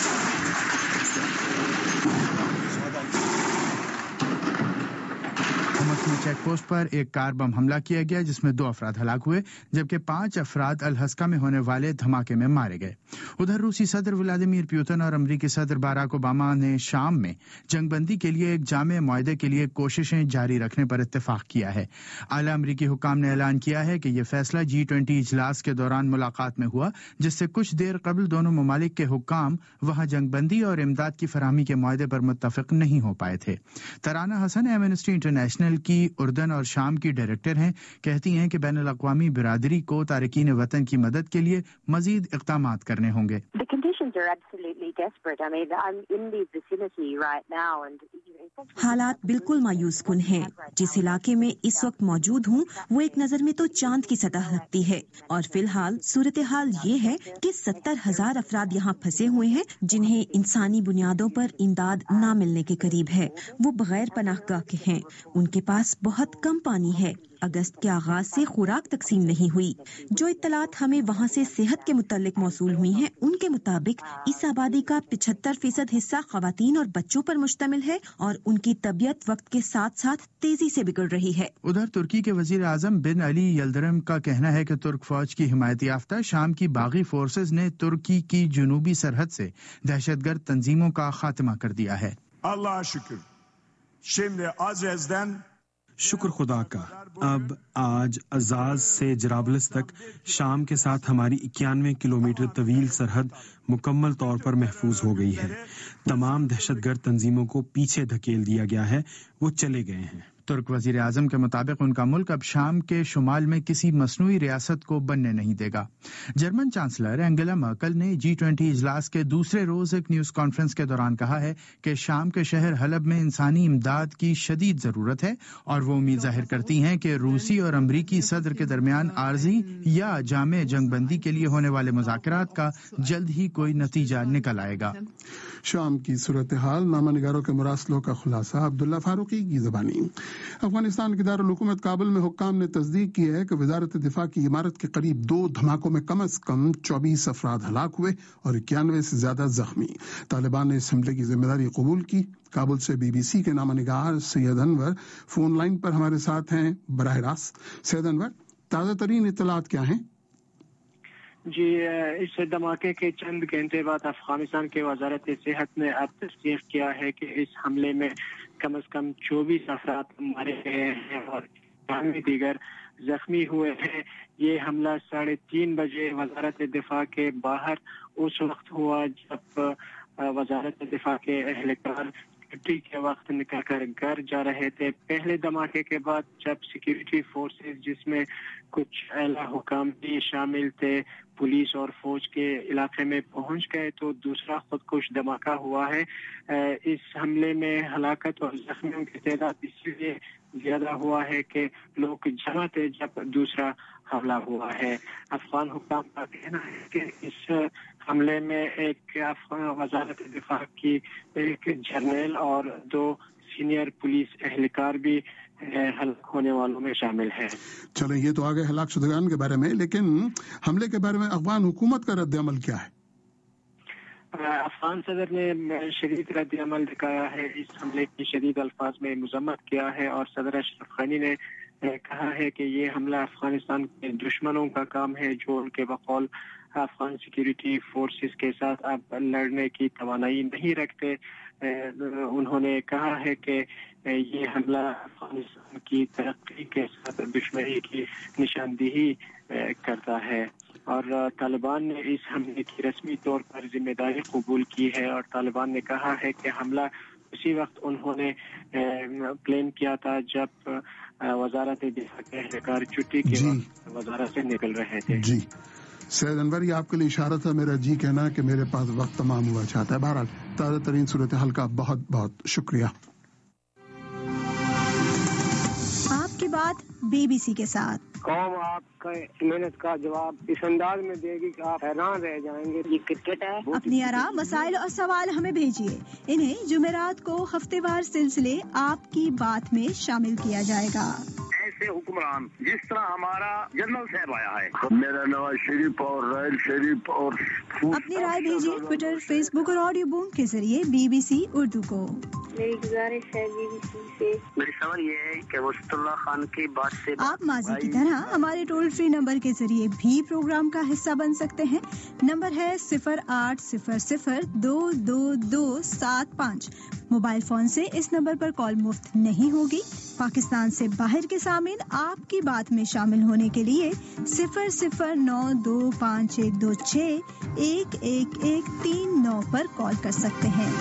چیک پوسٹ پر ایک کار بم حملہ کیا گیا جس میں 2 افراد ہلاک ہوئے، جبکہ 5 افراد الحسکہ میں ہونے والے دھماکے میں مارے گئے. ادھر روسی صدر ولادیمیر پوتن اور امریکی صدر باراک اوباما نے شام میں جنگ بندی کے لیے ایک جامع معاہدے کے لیے کوششیں جاری رکھنے پر اتفاق کیا ہے. اعلیٰ امریکی حکام نے اعلان کیا ہے کہ یہ فیصلہ G20 اجلاس کے دوران ملاقات میں ہوا، جس سے کچھ دیر قبل دونوں ممالک کے حکام وہاں جنگ بندی اور امداد کی فراہمی کے معاہدے پر متفق نہیں ہو پائے تھے. ترانہ حسن ایمنسٹی انٹرنیشنل کی اردن اور شام کی ڈائریکٹر ہیں، کہتی ہیں کہ بین الاقوامی برادری کو تارکین وطن کی مدد کے لیے مزید اقدامات کرنے ہوں گے.
حالات بالکل مایوس کن ہیں. جس علاقے میں اس وقت موجود ہوں وہ ایک نظر میں تو چاند کی سطح لگتی ہے، اور فی الحال صورتحال یہ ہے کہ 70,000 افراد یہاں پھنسے ہوئے ہیں جنہیں انسانی بنیادوں پر امداد نہ ملنے کے قریب ہے. وہ بغیر پناہ گاہ کے ہیں، ان کے پاس بہت کم پانی ہے. اگست کے آغاز سے خوراک تقسیم نہیں ہوئی. جو اطلاعات ہمیں وہاں سے صحت کے متعلق موصول ہوئی ہیں ان کے مطابق اس آبادی کا 75% حصہ خواتین اور بچوں پر مشتمل ہے، اور ان کی طبیعت وقت کے ساتھ ساتھ تیزی سے بگڑ رہی ہے.
ادھر ترکی کے وزیر اعظم بن علی یلدرم کا کہنا ہے کہ ترک فوج کی حمایت یافتہ شام کی باغی فورسز نے ترکی کی جنوبی سرحد سے دہشت گرد تنظیموں کا خاتمہ کر دیا ہے.
اللہ
شکر خدا کا، اب آج عزاز سے جرابلس تک شام کے ساتھ ہماری 91 کلومیٹر طویل سرحد مکمل طور پر محفوظ ہو گئی ہے. تمام دہشت گرد تنظیموں کو پیچھے دھکیل دیا گیا ہے، وہ چلے گئے ہیں.
ترک وزیر اعظم کے مطابق ان کا ملک اب شام کے شمال میں کسی مصنوعی ریاست کو بننے نہیں دے گا. جرمن چانسلر اینگلا مرکل نے G20 اجلاس کے دوسرے روز ایک نیوز کانفرنس کے دوران کہا ہے کہ شام کے شہر حلب میں انسانی امداد کی شدید ضرورت ہے، اور وہ امید ظاہر کرتی ہیں کہ روسی اور امریکی صدر کے درمیان عارضی یا جامع جنگ بندی کے لیے ہونے والے مذاکرات کا جلد ہی کوئی نتیجہ نکل آئے گا.
شام کی صورتحال، نامہ نگاروں کے مراسلوں کا خلاصہ عبداللہ فاروقی کی زبانی. افغانستان کے دارالحکومت کابل میں حکام نے تصدیق کی ہے کہ وزارت دفاع کی عمارت کے قریب 2 دھماکوں میں کم از کم 24 افراد ہلاک ہوئے اور 91 سے زیادہ زخمی. طالبان نے اس حملے کی ذمہ داری قبول کی. کابل سے BBC کے نامہ نگار سید انور فون لائن پر ہمارے ساتھ ہیں براہ راست. سید انور، تازہ ترین اطلاعات کیا ہیں؟
جی، اس دھماکے کے چند گھنٹے بعد افغانستان کے وزارت صحت نے اب تصدیق کیا ہے کہ اس حملے میں کم از کم 24 افراد مارے گئے ہیں اور 92 دیگر زخمی ہوئے ہیں. یہ حملہ 3:30 بجے وزارت دفاع کے باہر اس وقت ہوا جب وزارت دفاع کے اہلکار چھٹی کے وقت نکل کر گھر جا رہے تھے. پہلے دھماکے کے بعد جب سیکیورٹی فورسز جس میں کچھ اعلیٰ حکام بھی شامل تھے پولیس اور فوج کے علاقے میں پہنچ گئے تو دوسرا خودکش دھماکہ ہوا ہے. اس حملے میں ہلاکت اور زخمیوں کی تعداد اس لیے زیادہ ہوا ہے کہ لوگ جمع تھے جب دوسرا حملہ ہوا ہے. افغان حکام کا کہنا ہے کہ اس حملے میں ایک وزارت دفاع کی ایک جرنیل اور 2 سینئر پولیس اہلکار بھی हलाक होने वालों में शामिल है।
चलो ये तो आगे हलाक शुदगान के बारे में, लेकिन हमले के बारे में अफगान हुकूमत का रद्द अमल क्या है?
अफगान सदर ने शदीद रद्द अमल दिखाया है, इस हमले की शदीद अल्फाज में मजम्मत किया है और सदर अशरफ गनी ने कहा है कि ये हमला अफगानिस्तान के दुश्मनों का काम है जो उनके बकौल अफगान सिक्योरिटी फोर्सेस के साथ अब लड़ने की तवानाई नहीं रखते। उन्होंने कहा है कि ये हमला अफगानिस्तान की तरक्की के साथ दुश्मनी की निशानदेही करता है और तालिबान ने इस हमले की रस्मी तौर पर जिम्मेदारी कबूल की है और तालिबान ने कहा है कि हमला उसी वक्त उन्होंने प्लान किया था जब वजारत दिफा के एहलकार छुट्टी के वक्त वजारत से निकल रहे थे।
जी सैयद अनवर, ये आपके लिए इशारा था, मेरा जी कहना कि मेरे पास वक्त तमाम हुआ चाहता है। बहरहाल ताज़ा तरीन सूरत हाल का बहुत बहुत शुक्रिया।
आपकी बात BBC के साथ।
कौम आपका मेहनत का जवाब इस अंदाज में देगी कि आप हैरान रह जाएंगे। ये क्रिकेट है।
अपनी आराम, मसाइल और सवाल हमें भेजिए, इन्हें जुमेरात को हफ्तेवार सिलसिले आपकी बात में शामिल किया जाएगा।
ऐसे हुक्मरान जिस तरह हमारा जनरल साहब आया है,
मेरा नवाज शरीफ और रायल शरीफ और
अपनी राय भेजिए ट्विटर, फेसबुक और ऑडियो बूम के जरिए BBC उर्दू को।
मेरी गुजारिश है BBC से,
मेरी सवाल ये है कि मुस्तफा खान की बात से
आप माजी की तरह हमारे टोल फ्री नंबर के जरिए भी प्रोग्राम का हिस्सा बन सकते हैं। नंबर है 0800-222-75। मोबाइल फोन से इस नंबर पर कॉल मुफ्त नहीं होगी। पाकिस्तान से बाहर के सामीन आपकी बात में शामिल होने के लिए 009251261139 पर कॉल कर सकते हैं।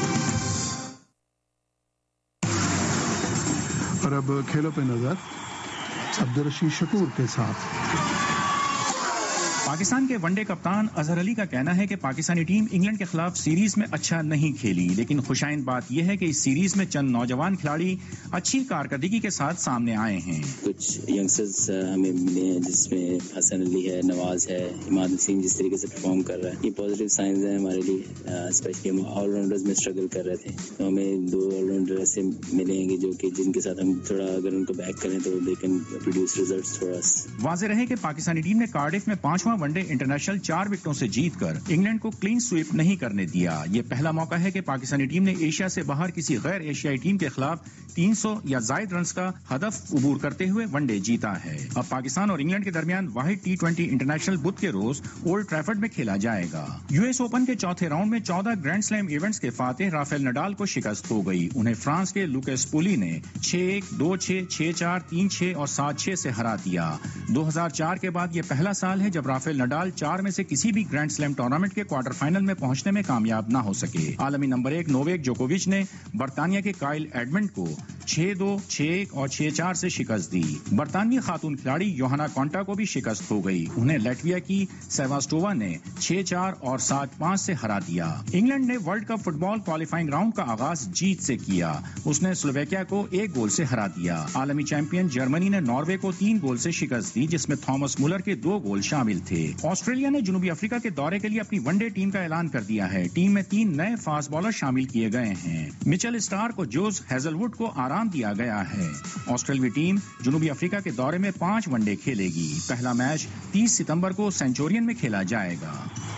और अब खेलों पे नजर अब्दुल रशीद शकूर के साथ।
पाकिस्तान के वनडे कप्तान अजहर अली का कहना है कि पाकिस्तानी टीम इंग्लैंड के खिलाफ सीरीज में अच्छा नहीं खेली, लेकिन खुशाइंद बात यह है कि इस सीरीज में चंद नौजवान खिलाड़ी अच्छी कारकर्दगी के साथ सामने आए हैं।
कुछ यंगस्टर्स हमें मिले हैं जिसमें हसन अली है, नवाज है, इमाद वसीम जिस तरीके से परफॉर्म कर रहा है, ये पॉजिटिव साइंस है हमारे लिए। स्पेशली हम ऑलराउंडर्स में स्ट्रगल कर रहे थे, तो हमें 2 ऑलराउंडर ऐसे मिलेंगे जो कि जिनके साथ हम थोड़ा अगर उनको बैक करें तो they can produce results for us.
वाज़ेह रहे कि पाकिस्तानी टीम ने कार्डिफ में 5वां वनडे इंटरनेशनल 4 विकेटों से जीतकर इंग्लैंड को क्लीन स्वीप नहीं करने दिया। ये पहला मौका है कि पाकिस्तानी टीम ने एशिया से बाहर किसी गैर एशियाई टीम के खिलाफ 300 या जायद रन का हदफ उबूर करते हुए वनडे जीता है। अब पाकिस्तान और इंग्लैंड के दरमियान वाहिद T20 इंटरनेशनल बुध के रोज ओल्ड ट्रैफर्ड में खेला जाएगा। US ओपन के चौथे राउंड में 14 ग्रैंड स्लैम इवेंट्स के फातेह राफेल नडाल को शिकस्त हो गई। उन्हें फ्रांस के लुकेस पुली ने 6-1, 2-6, 6-4, 3-6 और 7-6 से हरा दिया। 2004 के बाद ये पहला साल है जब राफेल नडाल 4 में से किसी भी ग्रैंड स्लैम टूर्नामेंट के क्वार्टर फाइनल में पहुंचने में कामयाब ना हो सके। आलमी नंबर 1 नोवेक जोकोविच ने बर्तानिया के काइल एडमंड को 6-2, 6-1 और 6-4 से शिकस्त दी। बर्तानवी खातून खिलाड़ी योहाना कॉन्टा को भी शिकस्त हो गई। उन्हें लैटविया की सेवास्टोवा ने 6-4 और 7-5 से हरा दिया। इंग्लैंड ने world cup football qualifying round का आगाज जीत से किया। उसने स्लोवेकिया को 1 गोल से हरा दिया। आलमी चैंपियन जर्मनी ने नॉर्वे को 3 गोल से शिकस्त दी, जिसमें थॉमस मुलर के 2 गोल शामिल थे। ऑस्ट्रेलिया ने जनूबी अफ्रीका के दौरे के लिए अपनी वनडे टीम का ऐलान कर दिया है। टीम में 3 नए फास्ट बॉलर शामिल किए गए हैं। मिचेल स्टार को जोस हेजलवुड को आराम दिया गया है। ऑस्ट्रेलियाई टीम जनूबी अफ्रीका के दौरे में 5 वनडे खेलेगी। पहला मैच 30 सितंबर को सेंचुरियन में खेला जाएगा।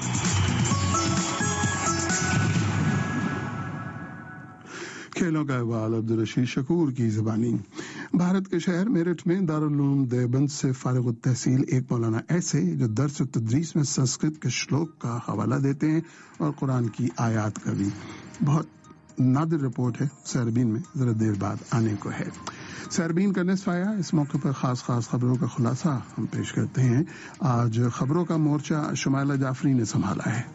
खेलों का अहवाल अब्दुल रशीद शकूर की ज़बानी। भारत के शहर मेरठ में दारुल उलूम देवबंद से फारिग तहसील एक मौलाना ऐसे जो दर्स तदरीस में संस्कृत के श्लोक का हवाला देते हैं और कुरान की आयत का भी। बहुत नादिर रिपोर्ट है, सरबीन में जरा देर बाद आने को है। सरबीन का निस्फ आया, इस मौके पर खास खबरों का खुलासा हम पेश करते हैं। आज खबरों का मोर्चा शुमाइला जाफरी ने संभाला है।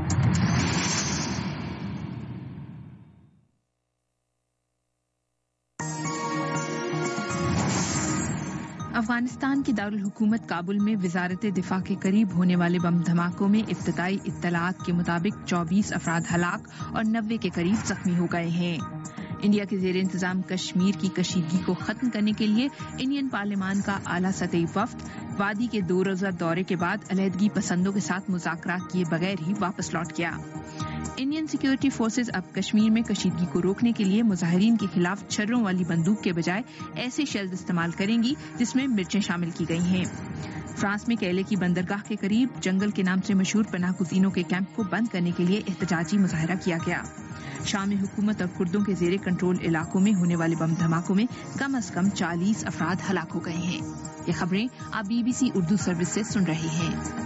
अफगानिस्तान की दारुल हुकूमत काबुल में वजारत दिफा के करीब होने वाले बम धमाकों में इब्तदाई इत्तलात के मुताबिक 24 अफराद हलाक और 90 के करीब जख्मी हो गए हैं। इंडिया के जेर इंतजाम कश्मीर की कशीदगी को खत्म करने के लिए इंडियन पार्लियामान का आला सतही वफ्द वादी के 2 रोजा दौरे के बाद अलहदगी पसंदों के साथ मुज़ाकरात किए बगैर ही वापस लौट गया। इंडियन सिक्योरिटी फोर्सेज अब कश्मीर में कशीदगी को रोकने के लिए मुजाहिरीन के खिलाफ छर्रों वाली बंदूक के बजाय ऐसे शेल्स इस्तेमाल करेंगी जिसमें मिर्चें शामिल की गई हैं। फ्रांस में केले की बंदरगाह के करीब जंगल के नाम से मशहूर पनाहगज़ीनों के कैंप को बंद करने के लिए एहतजाजी मुजाहरा किया गया। शाम में हुकूमत और कुर्दों के जेरे कंट्रोल इलाकों में होने वाले बम धमाकों में कम से कम 40 अफराद हलाक हो गए हैं। ये खबरें आप BBC उर्दू सर्विस से सुन रहे हैं।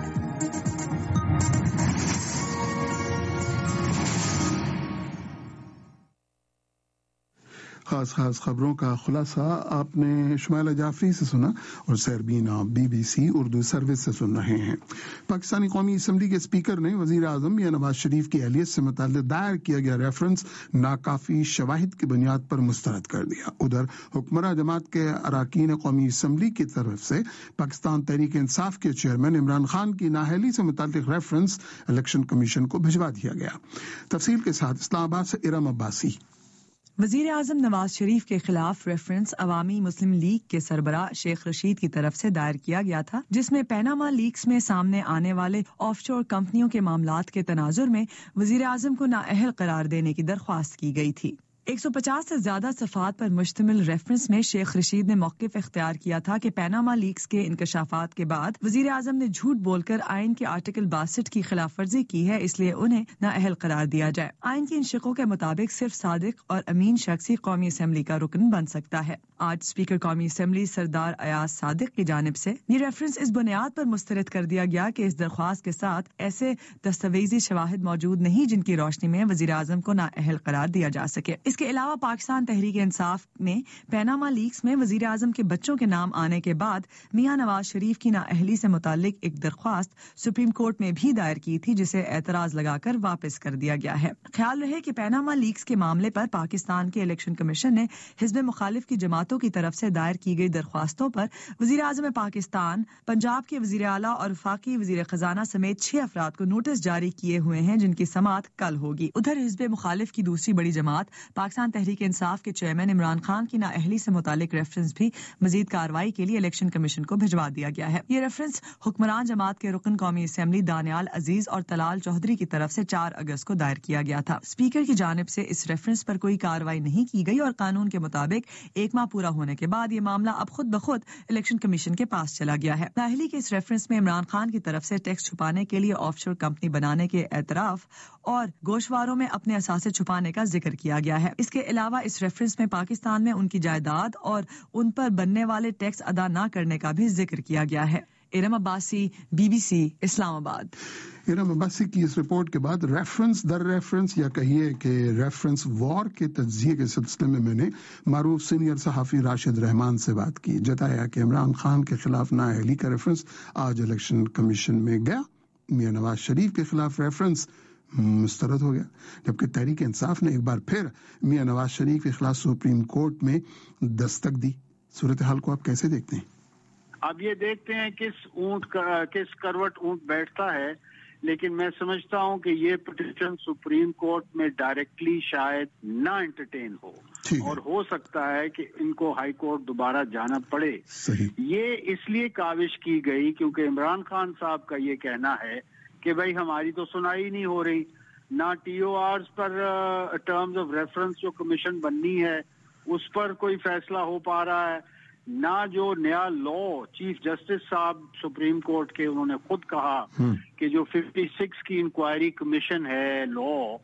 खास खबरों का खुलासा आपने शुमाइला जाफरी से सुना और सरबीन आप BBC उर्दू सर्विस से सुन रहे हैं। पाकिस्तानी कौमी असम्बली के स्पीकर ने वजीर आजम मियां नवाज शरीफ की अहलियत से मुताल्लिक दायर किया गया रेफरेंस नाकाफी शवाहिद की बुनियाद पर मुस्तरद कर दिया। उधर हुक्मरान जमात के अरकान कौमी असम्बली की तरफ से पाकिस्तान तहरीक इंसाफ के चेयरमैन इमरान खान की नाअहली से मुताल्लिक रेफरेंस इलेक्शन कमीशन को भिजवा दिया गया। तफसील के साथ इस्लामाबाद से इरम अब्बासी।
वजीर आजम नवाज शरीफ के खिलाफ रेफरेंस अवामी मुस्लिम लीग के सरबराह शेख रशीद की तरफ से दायर किया गया था, जिसमें पैनामा लीक्स में सामने आने वाले ऑफशोर कंपनियों के मामलात के तनाजुर में वजीर आजम को नाअहल करार देने की दरख्वास्त की गई थी। 150 से ज्यादा सफ़ात पर मुश्तमिल रेफरेंस में शेख रशीद ने मौक़िफ़ इख्तियार किया था कि पैनामा लीक्स के इंकशाफात के बाद वजीर आजम ने झूठ बोलकर आइन के आर्टिकल 62 की खिलाफ वर्जी की है, इसलिए उन्हें नाअहल करार दिया जाए। आइन की इन शिकों के मुताबिक सिर्फ सादिक और अमीन शख्स ही कौमी असम्बली का रुकन बन सकता है। आज स्पीकर कौमी असम्बली सरदार अयाज सादिक की जानिब से ये रेफरेंस इस बुनियाद पर मुस्तरद कर दिया गया कि इस दरख्वास्त के साथ ऐसे दस्तावेजी शवाहिद मौजूद नहीं जिनकी रोशनी में वजीर आजम को नाअहल करार दिया जा सके। इसके अलावा पाकिस्तान तहरीक इंसाफ ने पैनामा लीक्स में वजीर आजम के बच्चों के नाम आने के बाद मियां नवाज शरीफ की नाअहली से मुताल्लिक एक दरख्वास्त सुप्रीम कोर्ट में भी दायर की थी, जिसे एतराज लगाकर वापस कर दिया गया है। ख्याल रहे कि पैनामा लीक्स के मामले पर पाकिस्तान के इलेक्शन कमीशन ने हिज़्ब मुखालिफ की जमातों की तरफ से दायर की गई दरख्वास्तों पर वजीर आजम पाकिस्तान, पंजाब के वजीर आला और वफाकी वजीर खजाना समेत 6 अफराद को नोटिस जारी किए हुए हैं, जिनकी समाअत कल होगी। उधर हिज़्ब मुखालिफ की दूसरी बड़ी जमात पाकिस्तान तहरीक इंसाफ के चेयरमैन इमरान खान की नाअहली से मुतालिक रेफरेंस भी मजीद कार्रवाई के लिए इलेक्शन कमीशन को भिजवा दिया गया है। ये रेफरेंस हुक्मरान जमात के रुकन कौमी असम्बली दानियाल अजीज और तलाल चौधरी की तरफ से 4 अगस्त को दायर किया गया था। स्पीकर की जानिब से इस रेफरेंस पर कोई कार्रवाई नहीं की गई और कानून के मुताबिक 1 माह पूरा होने के बाद ये मामला अब खुद ब खुद इलेक्शन कमीशन के पास चला गया है। नाअहली के इस रेफरेंस में इमरान खान की तरफ से टैक्स छुपाने के लिए ऑफशोर कंपनी बनाने के एतराफ और गोशवारों में अपने असासे छुपाने का जिक्र किया गया है। इसके अलावा इस रेफरेंस में पाकिस्तान में उनकी जायदाद और उन पर बनने वाले टैक्स अदा न करने का भी जिक्र किया गया है। इरम अब्बासी, BBC इस्लामाबाद।
इरम अब्बासी की इस रिपोर्ट के बाद रेफरेंस दर रेफरेंस या कहिए कि रेफरेंस वॉर के तज्जिए के सिलसिले में मैंने मारूफ सीनियर सहाफ़ी राशिद रहमान से बात की। जताया कि इमरान खान के खिलाफ नाअहली का रेफरेंस आज इलेक्शन कमीशन में गया। मियां नवाज शरीफ के खिलाफ रेफरेंस मुस्तरद हो गया, जबकि तहरीक इंसाफ ने एक बार फिर मियां नवाज शरीफ के खिलाफ सुप्रीम कोर्ट में दस्तक दी। सूरत हाल को आप कैसे देखते हैं?
अब ये देखते हैं किस करवट ऊंट बैठता है, लेकिन मैं समझता हूं कि ये पिटीशन सुप्रीम कोर्ट में डायरेक्टली शायद ना एंटरटेन हो और हो सकता है कि इनको हाई कोर्ट दोबारा जाना पड़े। ये इसलिए काविश की गई क्योंकि इमरान खान साहब का ये कहना है कि भाई हमारी तो सुनाई नहीं हो रही, ना TORs पर टर्म्स ऑफ रेफरेंस जो कमीशन बननी है उस पर कोई फैसला हो पा रहा है, ना जो नया लॉ चीफ जस्टिस साहब सुप्रीम कोर्ट के उन्होंने खुद कहा कि जो 56 की इंक्वायरी कमीशन है लॉ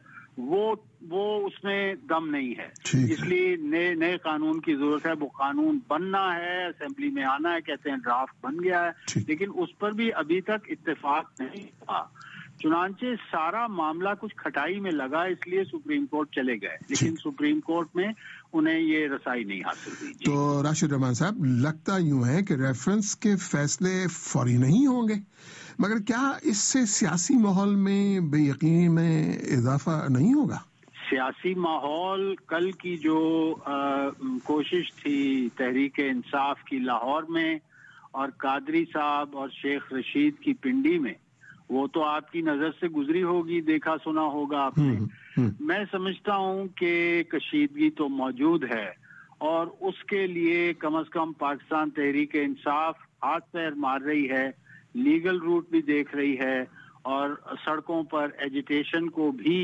वो उसमें दम नहीं है, इसलिए नए कानून की जरूरत है। वो कानून बनना है, असेंबली में आना है, कहते हैं ड्राफ्ट बन गया है, लेकिन उस पर भी अभी तक इत्तेफाक नहीं हुआ। चुनांचे सारा मामला कुछ खटाई में लगा, इसलिए सुप्रीम कोर्ट चले गए, लेकिन सुप्रीम कोर्ट में उन्हें ये रसाई नहीं हासिल हुई।
तो राशिद रहमान साहब, लगता यूं है कि रेफरेंस के फैसले फौरी नहीं होंगे, मगर क्या इससे सियासी माहौल में बेयकीनी में इजाफा नहीं होगा?
सियासी माहौल, कल की जो कोशिश थी तहरीक इंसाफ की लाहौर में और कादरी साहब और शेख रशीद की पिंडी में, वो तो आपकी नजर से गुजरी होगी, देखा सुना होगा आपने। मैं समझता हूं कि कशीदगी तो मौजूद है और उसके लिए कम से कम पाकिस्तान तहरीक इंसाफ हाथ पैर मार रही है, लीगल रूट भी देख रही है اور سڑکوں پر ایجیٹیشن کو بھی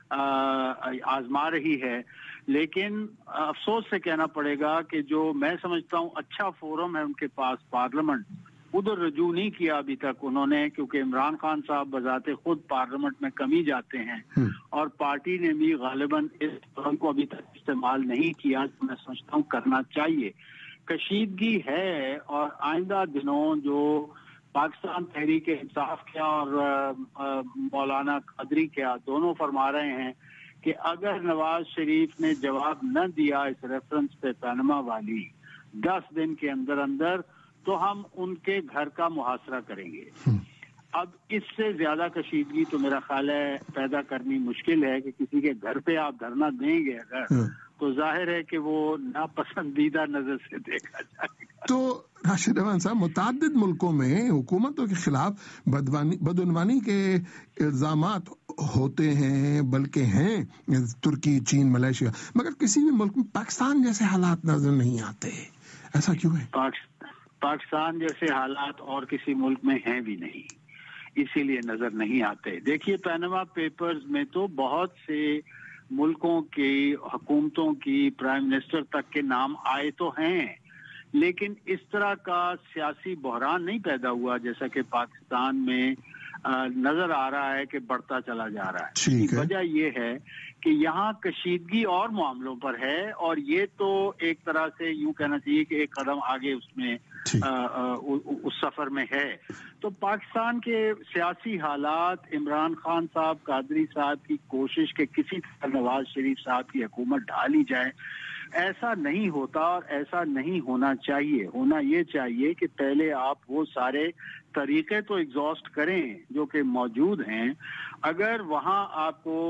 آزما رہی ہے، لیکن افسوس سے کہنا پڑے گا کہ جو میں سمجھتا ہوں اچھا فورم ہے ان کے پاس پارلیمنٹ، ادھر رجوع نہیں کیا ابھی تک انہوں نے، کیونکہ عمران خان صاحب بذات خود پارلیمنٹ میں کم ہی جاتے ہیں اور پارٹی نے بھی غالباً اس فورم کو ابھی تک استعمال نہیں کیا، جو میں سمجھتا ہوں کرنا چاہیے۔ کشیدگی ہے اور آئندہ دنوں جو پاکستان تحریک انصاف کیا اور مولانا قادری کیا دونوں فرما رہے ہیں کہ اگر نواز شریف نے جواب نہ دیا اس ریفرنس پہ پاناما والی 10 دن کے اندر اندر، تو ہم ان کے گھر کا محاصرہ کریں گے۔ اب اس سے زیادہ کشیدگی تو میرا خیال ہے پیدا کرنی مشکل ہے کہ کسی کے گھر پہ آپ دھرنا دیں گے اگر، تو ظاہر ہے کہ وہ ناپسندیدہ نظر سے دیکھا جائے گا۔
تو راشد امان صاحب، متعدد ملکوں میں حکومتوں کے خلاف بدعنوانی کے الزامات ہوتے ہیں، بلکہ ہیں ترکی، چین، ملائیشیا، مگر کسی بھی ملک میں پاکستان جیسے حالات نظر نہیں آتے، ایسا کیوں ہے؟
پاکستان جیسے حالات اور کسی ملک میں ہیں بھی نہیں، اسی لیے نظر نہیں آتے۔ دیکھیے پاناما پیپرز میں تو بہت سے ملکوں کی حکومتوں کی پرائم منسٹر تک کے نام آئے تو ہیں، لیکن اس طرح کا سیاسی بحران نہیں پیدا ہوا جیسا کہ پاکستان میں نظر آ رہا ہے کہ بڑھتا چلا جا رہا ہے۔ اس کی وجہ یہ ہے کہ یہاں کشیدگی اور معاملوں پر ہے، اور یہ تو ایک طرح سے یوں کہنا چاہیے کہ ایک قدم آگے اس میں اس سفر میں ہے۔ تو پاکستان کے سیاسی حالات، عمران خان صاحب، قادری صاحب کی کوشش کہ کسی طرح نواز شریف صاحب کی حکومت ڈھالی جائے، ایسا نہیں ہوتا اور ایسا نہیں ہونا چاہیے۔ ہونا یہ چاہیے کہ پہلے آپ وہ سارے طریقے تو ایگزاسٹ کریں جو کہ موجود ہیں، اگر وہاں آپ کو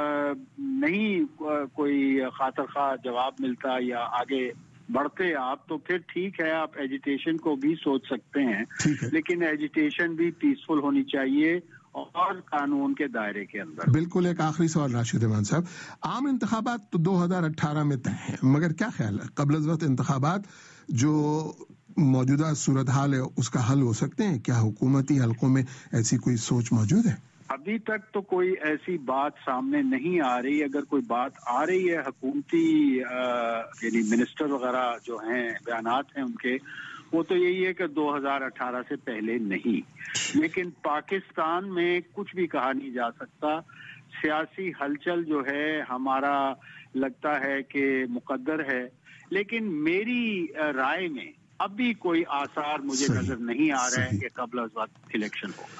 نہیں کوئی خاطر خواہ جواب ملتا یا آگے بڑھتے آپ، تو پھر ٹھیک ہے، آپ ایجیٹیشن کو بھی سوچ سکتے ہیں، لیکن ایجیٹیشن بھی پیسفل ہونی چاہیے اور قانون کے دائرے کے اندر۔
بالکل۔ ایک آخری سوال راشد امان صاحب، عام انتخابات تو 2018 میں طے ہیں، مگر کیا خیال ہے قبل از وقت انتخابات جو موجودہ صورتحال ہے اس کا حل ہو سکتے ہیں؟ کیا حکومتی حلقوں میں ایسی کوئی سوچ موجود ہے؟
ابھی تک تو کوئی ایسی بات سامنے نہیں آ رہی۔ اگر کوئی بات آ رہی ہے حکومتی یعنی منسٹر وغیرہ جو ہیں، بیانات ہیں ان کے، وہ تو یہی ہے کہ 2018 سے پہلے نہیں۔ لیکن پاکستان میں کچھ بھی کہا نہیں جا سکتا۔ سیاسی ہلچل جو ہے ہمارا لگتا ہے کہ مقدر ہے، لیکن میری رائے میں ابھی کوئی آثار مجھے نظر نہیں آ رہے ہیں کہ قبل از وقت الیکشن ہوگا۔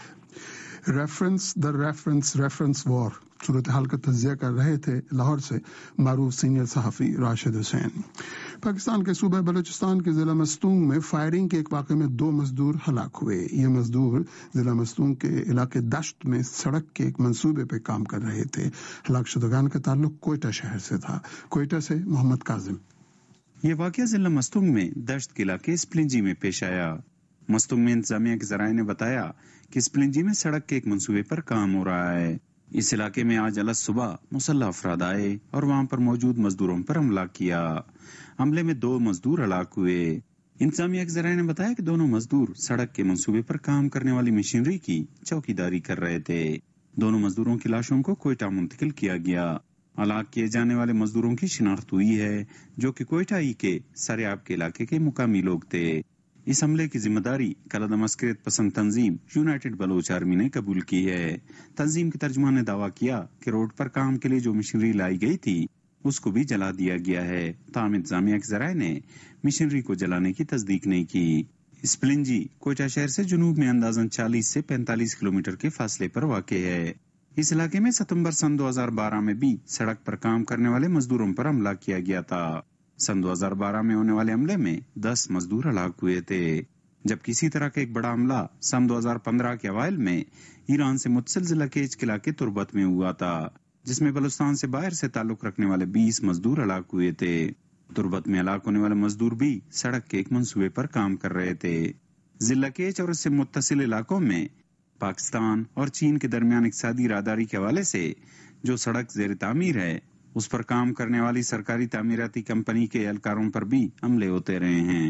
ریفرنس وار صورتحال کا تجزیہ کر رہے تھے لاہور سے معروف سینئر صحافی راشد حسین۔ پاکستان کے صوبہ بلوچستان کے ضلع مستونگ میں فائرنگ کے ایک واقعے میں 2 مزدور ہلاک ہوئے۔ یہ مزدور ضلع مستونگ کے علاقے دشت میں سڑک کے ایک منصوبے پہ کام کر رہے تھے۔ ہلاک شدگان کا تعلق کوئٹہ شہر سے تھا۔ کوئٹہ سے محمد کاظم۔
یہ واقعہ ضلع مستونگ میں دشت کے علاقے اسپلنجی میں پیش آیا۔ مستونگ میں انتظامیہ کے ذرائع نے بتایا کہ اسپلنجی میں سڑک کے ایک منصوبے پر کام ہو رہا ہے۔ اس علاقے میں آج الگ صبح مسلح افراد آئے اور وہاں پر موجود مزدوروں پر حملہ کیا۔ حملے میں 2 مزدور ہلاک ہوئے۔ انتظامیہ کے ذرائع نے بتایا کہ دونوں مزدور سڑک کے منصوبے پر کام کرنے والی مشینری کی چوکیداری کر رہے تھے۔ دونوں مزدوروں کی لاشوں کو کوئٹہ منتقل کیا گیا۔ ہلاک کیے جانے والے مزدوروں کی شناخت ہوئی ہے، جو کہ کوئٹہ ہی کے سریاب کے علاقے کے مقامی لوگ تھے۔ اس حملے کی ذمہ داری کلعدم عسکریت پسند تنظیم یونائٹڈ بلوچ آرمی نے قبول کی ہے۔ تنظیم کے ترجمان نے دعویٰ کیا کہ روڈ پر کام کے لیے جو مشینری لائی گئی تھی اس کو بھی جلا دیا گیا ہے، تاہم انتظامیہ کے ذرائع نے مشینری کو جلانے کی تصدیق نہیں کی۔ اسپلنجی کوئٹہ شہر سے جنوب میں اندازاً 40 سے 45 کلومیٹر کے فاصلے پر واقع ہے۔ اس علاقے میں ستمبر سن 2012 میں بھی سڑک پر کام کرنے والے مزدوروں پر حملہ کیا گیا تھا۔ سن 2012 میں ہونے والے حملے میں 10 مزدور ہلاک ہوئے تھے، جب کسی طرح کا ایک بڑا حملہ سن 2015 کے اوائل میں ایران سے متصل ضلع کیچ کے علاقے تربت میں ہوا تھا، جس میں بلوچستان سے باہر سے تعلق رکھنے والے 20 مزدور ہلاک ہوئے تھے۔ تربت میں ہلاک ہونے والے مزدور بھی سڑک کے ایک منصوبے پر کام کر رہے تھے۔ ضلع کیچ اور اس سے متصل علاقوں میں پاکستان اور چین کے درمیان اقتصادی راہداری کے حوالے سے جو سڑک زیر تعمیر ہے، اس پر کام کرنے والی سرکاری تعمیراتی کمپنی کے اہلکاروں پر بھی حملے ہوتے رہے ہیں۔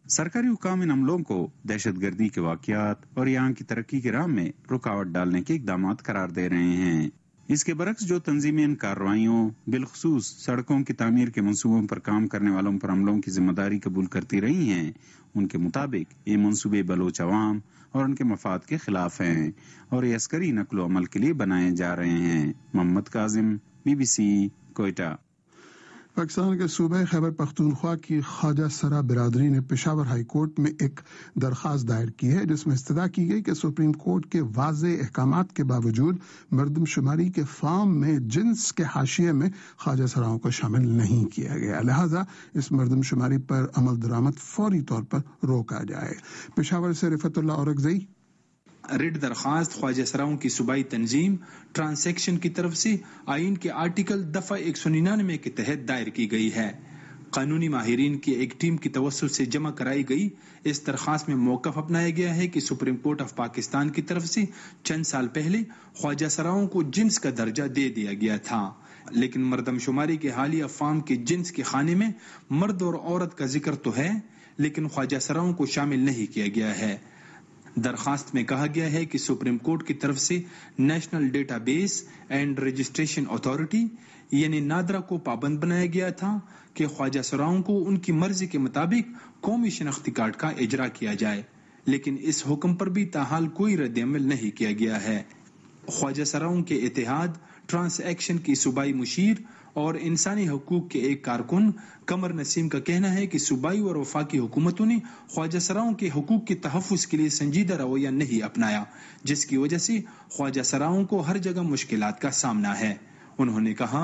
सरकारी हुकाम इन अमलों को दहशतगर्दी के वाकयात और यहाँ की तरक्की की राह में रुकावट डालने के इकदामात करार दे रहे हैं। इसके बरक्स जो तंजीमें इन कार्रवाइयों बिलखसूस सड़कों की तामीर के मंसूबों पर काम करने वालों पर अमलों की जिम्मेदारी कबूल करती रही हैं, उनके मुताबिक ये मंसूबे बलोच अवाम और उनके मफाद के खिलाफ हैं और ये अस्करी नक्लो अमल के लिए बनाए जा रहे हैं। मोहम्मद काजिम, BBC, कोयटा।
पाकिस्तान के सूबे खैबर पख्तूनख्वा की ख्वाजा सरा बिरादरी ने पेशावर हाई कोर्ट में एक दरख्वास्त दायर की है जिसमें इस्तदा की गई कि सुप्रीम कोर्ट के वाज़े अहकामात के बावजूद मर्दमशुमारी के फॉर्म में जिन्स के हाशिए में ख्वाजा सराओं को शामिल नहीं किया गया, लिहाजा इस मर्दमशुमारी पर अमल दरामद फौरी तौर पर रोका जाए। पेशावर से रिफतुल्लाह औरंगज़ई।
रिट दरखास्त ख्वाजा सराओं की सूबाई तंजीम ट्रांसैक्शन की तरफ से आइन के आर्टिकल दफा 199 के तहत दायर की गई है। कानूनी माहिरीन की एक टीम की तवस्सुत से जमा कराई गई इस दरखास्त में मौक़िफ़ अपनाया गया है कि सुप्रीम कोर्ट ऑफ पाकिस्तान की तरफ से चंद साल पहले ख्वाजा सराओं को जिन्स का दर्जा दे दिया गया था, लेकिन मर्दमशुमारी के हालिया फॉर्म के जिन्स के खाने में मर्द और औरत का जिक्र तो है, लेकिन ख्वाजा सराओं को शामिल नहीं किया गया है। दरखास्त में कहा गया है कि सुप्रीम कोर्ट की तरफ से national database and registration authority यानी नादरा को पाबंद बनाया गया था कि ख्वाजा सराओं को उनकी मर्जी के मुताबिक कौमी शनाख्ती कार्ड का इजरा किया जाए, लेकिन इस हुक्म पर भी ताहाल कोई रद्द-ए-अमल नहीं किया गया है। ख्वाजा सराओं के इत्तेहाद ट्रांसएक्शन की सूबाई मुशीर और इंसानी हकूक के एक कारकुन कमर नसीम का कहना है कि सूबाई और वफाकी हुकूमतों ने ख्वाजा सराओं के हकूक के तहफ़्फ़ुज़ के लिए संजीदा रवैया नहीं अपनाया, जिसकी वजह से ख्वाजा सराओं को हर जगह मुश्किलात का सामना है। उन्होंने कहा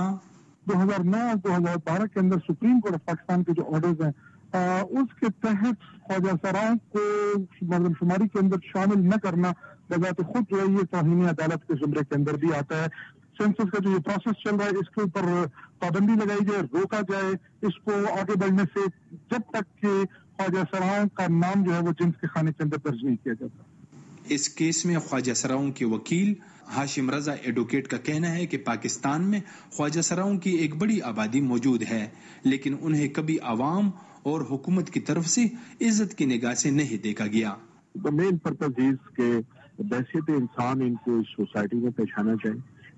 2009-2012 के अंदर सुप्रीम कोर्ट ऑफ पाकिस्तान के जो ऑर्डर्स हैं उसके तहत ख्वाजा सराओं को मर्दमशुमारी के अंदर शामिल न करना बजाते खुद जो है ये तौहीन अदालत के जुमरे के अंदर भी आता है। सेंसस का जो ये प्रोसेस चल रहा है इसके ऊपर पाबंदी लगाई जाए, रोका जाए इसको आगे बढ़ने से, जब तक कि ख्वाजा सराओं का नाम जो है वो जिन्स के खाने के अंदर दर्ज नहीं किया जाता।
इस केस में ख्वाजा सराओं के वकील हाशिम रजा एडवोकेट का कहना है कि पाकिस्तान में ख्वाजा सराओं की एक बड़ी आबादी मौजूद है, लेकिन उन्हें कभी आवाम और हुकूमत की तरफ से इज्जत की निगाह से नहीं देखा गया।
मेन पर्पज इज के बहसियत इंसान इनको इस सोसाइटी में पहचाना जाए